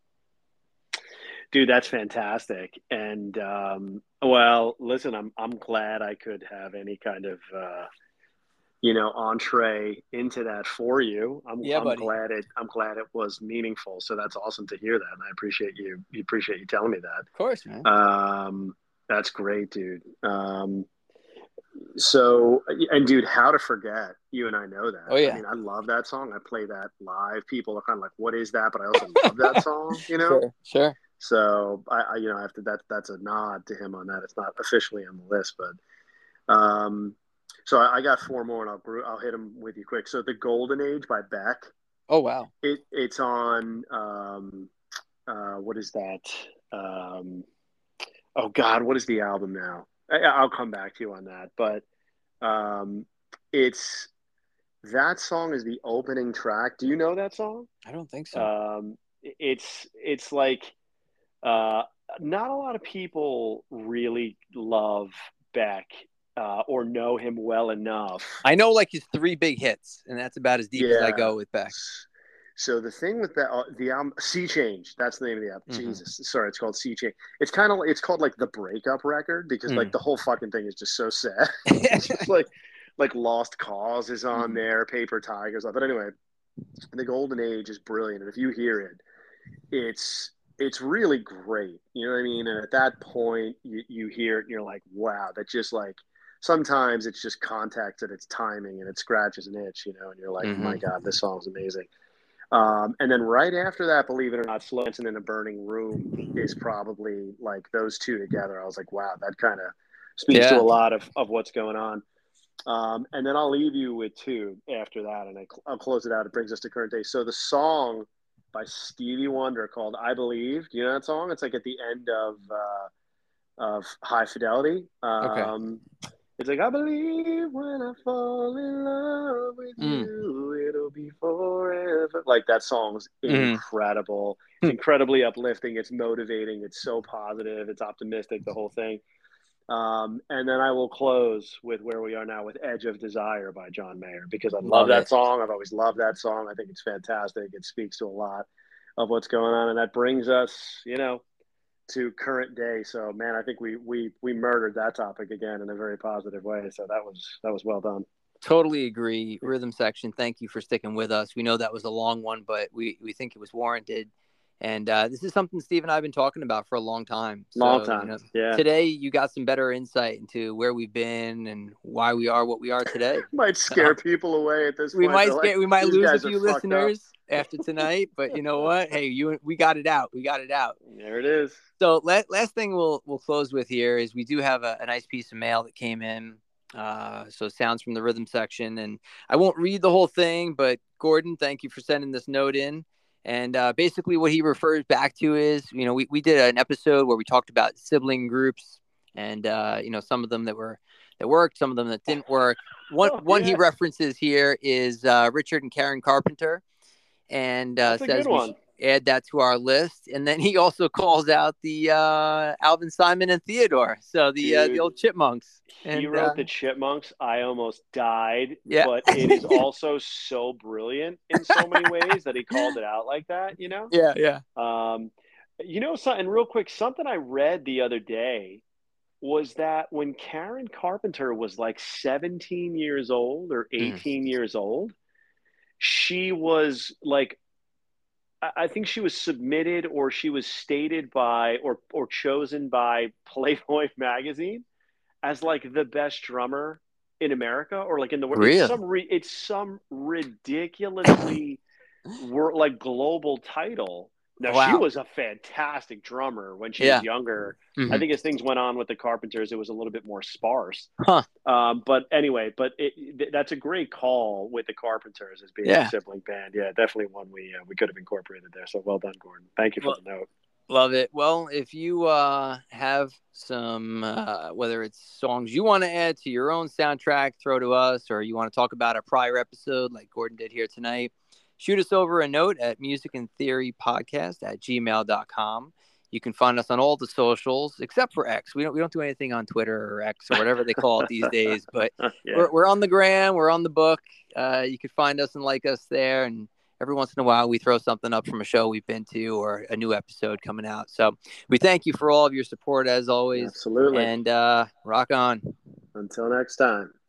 S2: Dude, that's fantastic. And um, well, listen, I'm I'm glad I could have any kind of uh, you know entree into that for you. I'm
S1: Yeah,
S2: I'm
S1: buddy.
S2: glad it I'm glad it was meaningful. So that's awesome to hear that, and I appreciate you you appreciate you telling me
S1: Of course, man.
S2: that. Um, that's great, dude. Um, so and dude, how to forget? You and I know
S1: Oh
S2: that. I
S1: yeah.
S2: mean, I love that song. I play that live. People are kind of like, "What is that?" But I also love that song. You know.
S1: Sure, sure.
S2: So I, I, you know, I have to that that's a nod to him on that. It's not officially on the list, but um, so I, I got four more, and I'll I'll hit them with you quick. So the Golden Age by Beck.
S1: Oh wow.
S2: It it's on um, uh, what is that? Um, oh God, what is the album now? I, I'll come back to you on that, but um, it's that song is the opening track. Do you know that song?
S1: I don't think so.
S2: Um, it's it's like Uh, not a lot of people really love Beck uh, or know him well enough.
S1: I know like his three big hits, and that's about as deep as I
S2: Yeah.
S1: go with Beck.
S2: So the thing with that, uh, the album Sea Change, that's the name of the album.
S1: Mm-hmm.
S2: Jesus, sorry, it's called Sea Change. It's kind of it's called like the breakup record because like
S1: Mm.
S2: the whole fucking thing is just so sad. It's just like like Lost Cause is on
S1: Mm-hmm.
S2: there, Paper Tigers. But anyway, the Golden Age is brilliant, and if you hear it, it's it's really great. You know what I mean? And at that point, you, you hear it and you're like, wow, that just like sometimes it's just context and it's timing and it scratches an itch, you know, and you're like, my
S1: Mm-hmm.
S2: God, this song's amazing. Um, and then right after that, believe it or not, Slow Dancing in a Burning Room is probably like those two together. I was like, wow, that kind of speaks to a
S1: Yeah.
S2: lot of, of what's going on. Um, and then I'll leave you with two after that, and I, I'll close it out. It brings us to current day. So the song by Stevie Wonder called "I Believe." Do you know that song? It's like at the end of uh, of High Fidelity.
S1: Okay.
S2: Um, it's like, I believe when I fall in love with
S1: Mm.
S2: you, it'll be forever. Like that song's
S1: Mm.
S2: incredible. It's incredibly uplifting. It's motivating. It's so positive. It's optimistic. The whole thing. Um, and then I will close with where we are now with Edge of Desire by John Mayer, because I love
S1: Love
S2: that
S1: it.
S2: song. I've always loved that song. I think it's fantastic. It speaks to a lot of what's going on. And that brings us, you know, to current day. So man, I think we we we murdered that topic again in a very positive way. So that was that was well done.
S1: Totally agree. Rhythm section, thank you for sticking with us. We know that was a long one, but we, we think it was warranted. And uh, this is something Steve and I have been talking about for a long time.
S2: Long
S1: So, you
S2: time.
S1: know,
S2: Yeah.
S1: today you got some better insight into where we've been and why we are what we are today.
S2: Might scare so, people away at this
S1: we
S2: point.
S1: Might
S2: They're
S1: scare,
S2: like,
S1: we might lose a few listeners
S2: up.
S1: after tonight, but you know what? Hey, you we got it out. We got it out.
S2: There it is.
S1: So last, last thing we'll we'll close with here is we do have a, a nice piece of mail that came in. Uh, so sounds from the rhythm section, and I won't read the whole thing, but Gordon, thank you for sending this note in. And uh, basically what he refers back to is, you know, we, we did an episode where we talked about sibling groups and, uh, you know, some of them that were, that worked, some of them that didn't work. One, oh, one yeah. he references here is uh, Richard and Karen Carpenter, and uh, says we should add that to our list. And then he also calls out the uh, Alvin, Simon, and Theodore. So the, Dude, uh, the old Chipmunks. And,
S2: he wrote
S1: uh,
S2: the Chipmunks. I almost died,
S1: yeah.
S2: but it is also so brilliant in so many ways that he called it out like that, you know?
S1: Yeah, yeah.
S2: Um, you know, something real quick, something I read the other day was that when Karen Carpenter was like seventeen years old or eighteen mm. years old, she was like, I think she was submitted or she was stated by or or chosen by Playboy magazine as like the best drummer in America or like in the world.
S1: Really?
S2: It's some re, it's some ridiculously like global title. Now wow. She was a fantastic drummer when she yeah. was younger. Mm-hmm. I think as things went on with the Carpenters, it was a little bit more sparse.
S1: Huh.
S2: Um, but anyway, but it, that's a great call with the Carpenters as being yeah. a sibling band. Yeah, definitely one we uh, we could have incorporated there. So well done, Gordon. Thank you for well, the note.
S1: Love it. Well, if you uh, have some, uh, whether it's songs you want to add to your own soundtrack, throw to us, or you want to talk about a prior episode like Gordon did here tonight, shoot us over a note at music and theory podcast at gmail dot com. You can find us on all the socials except for X. We don't we don't do anything on Twitter or X or whatever they call it these days. But yeah. we're we're on the gram, we're on the book. Uh, you can find us and like us there. And every once in a while, we throw something up from a show we've been to or a new episode coming out. So we thank you for all of your support as always.
S2: Absolutely.
S1: And uh, rock on.
S2: Until next time.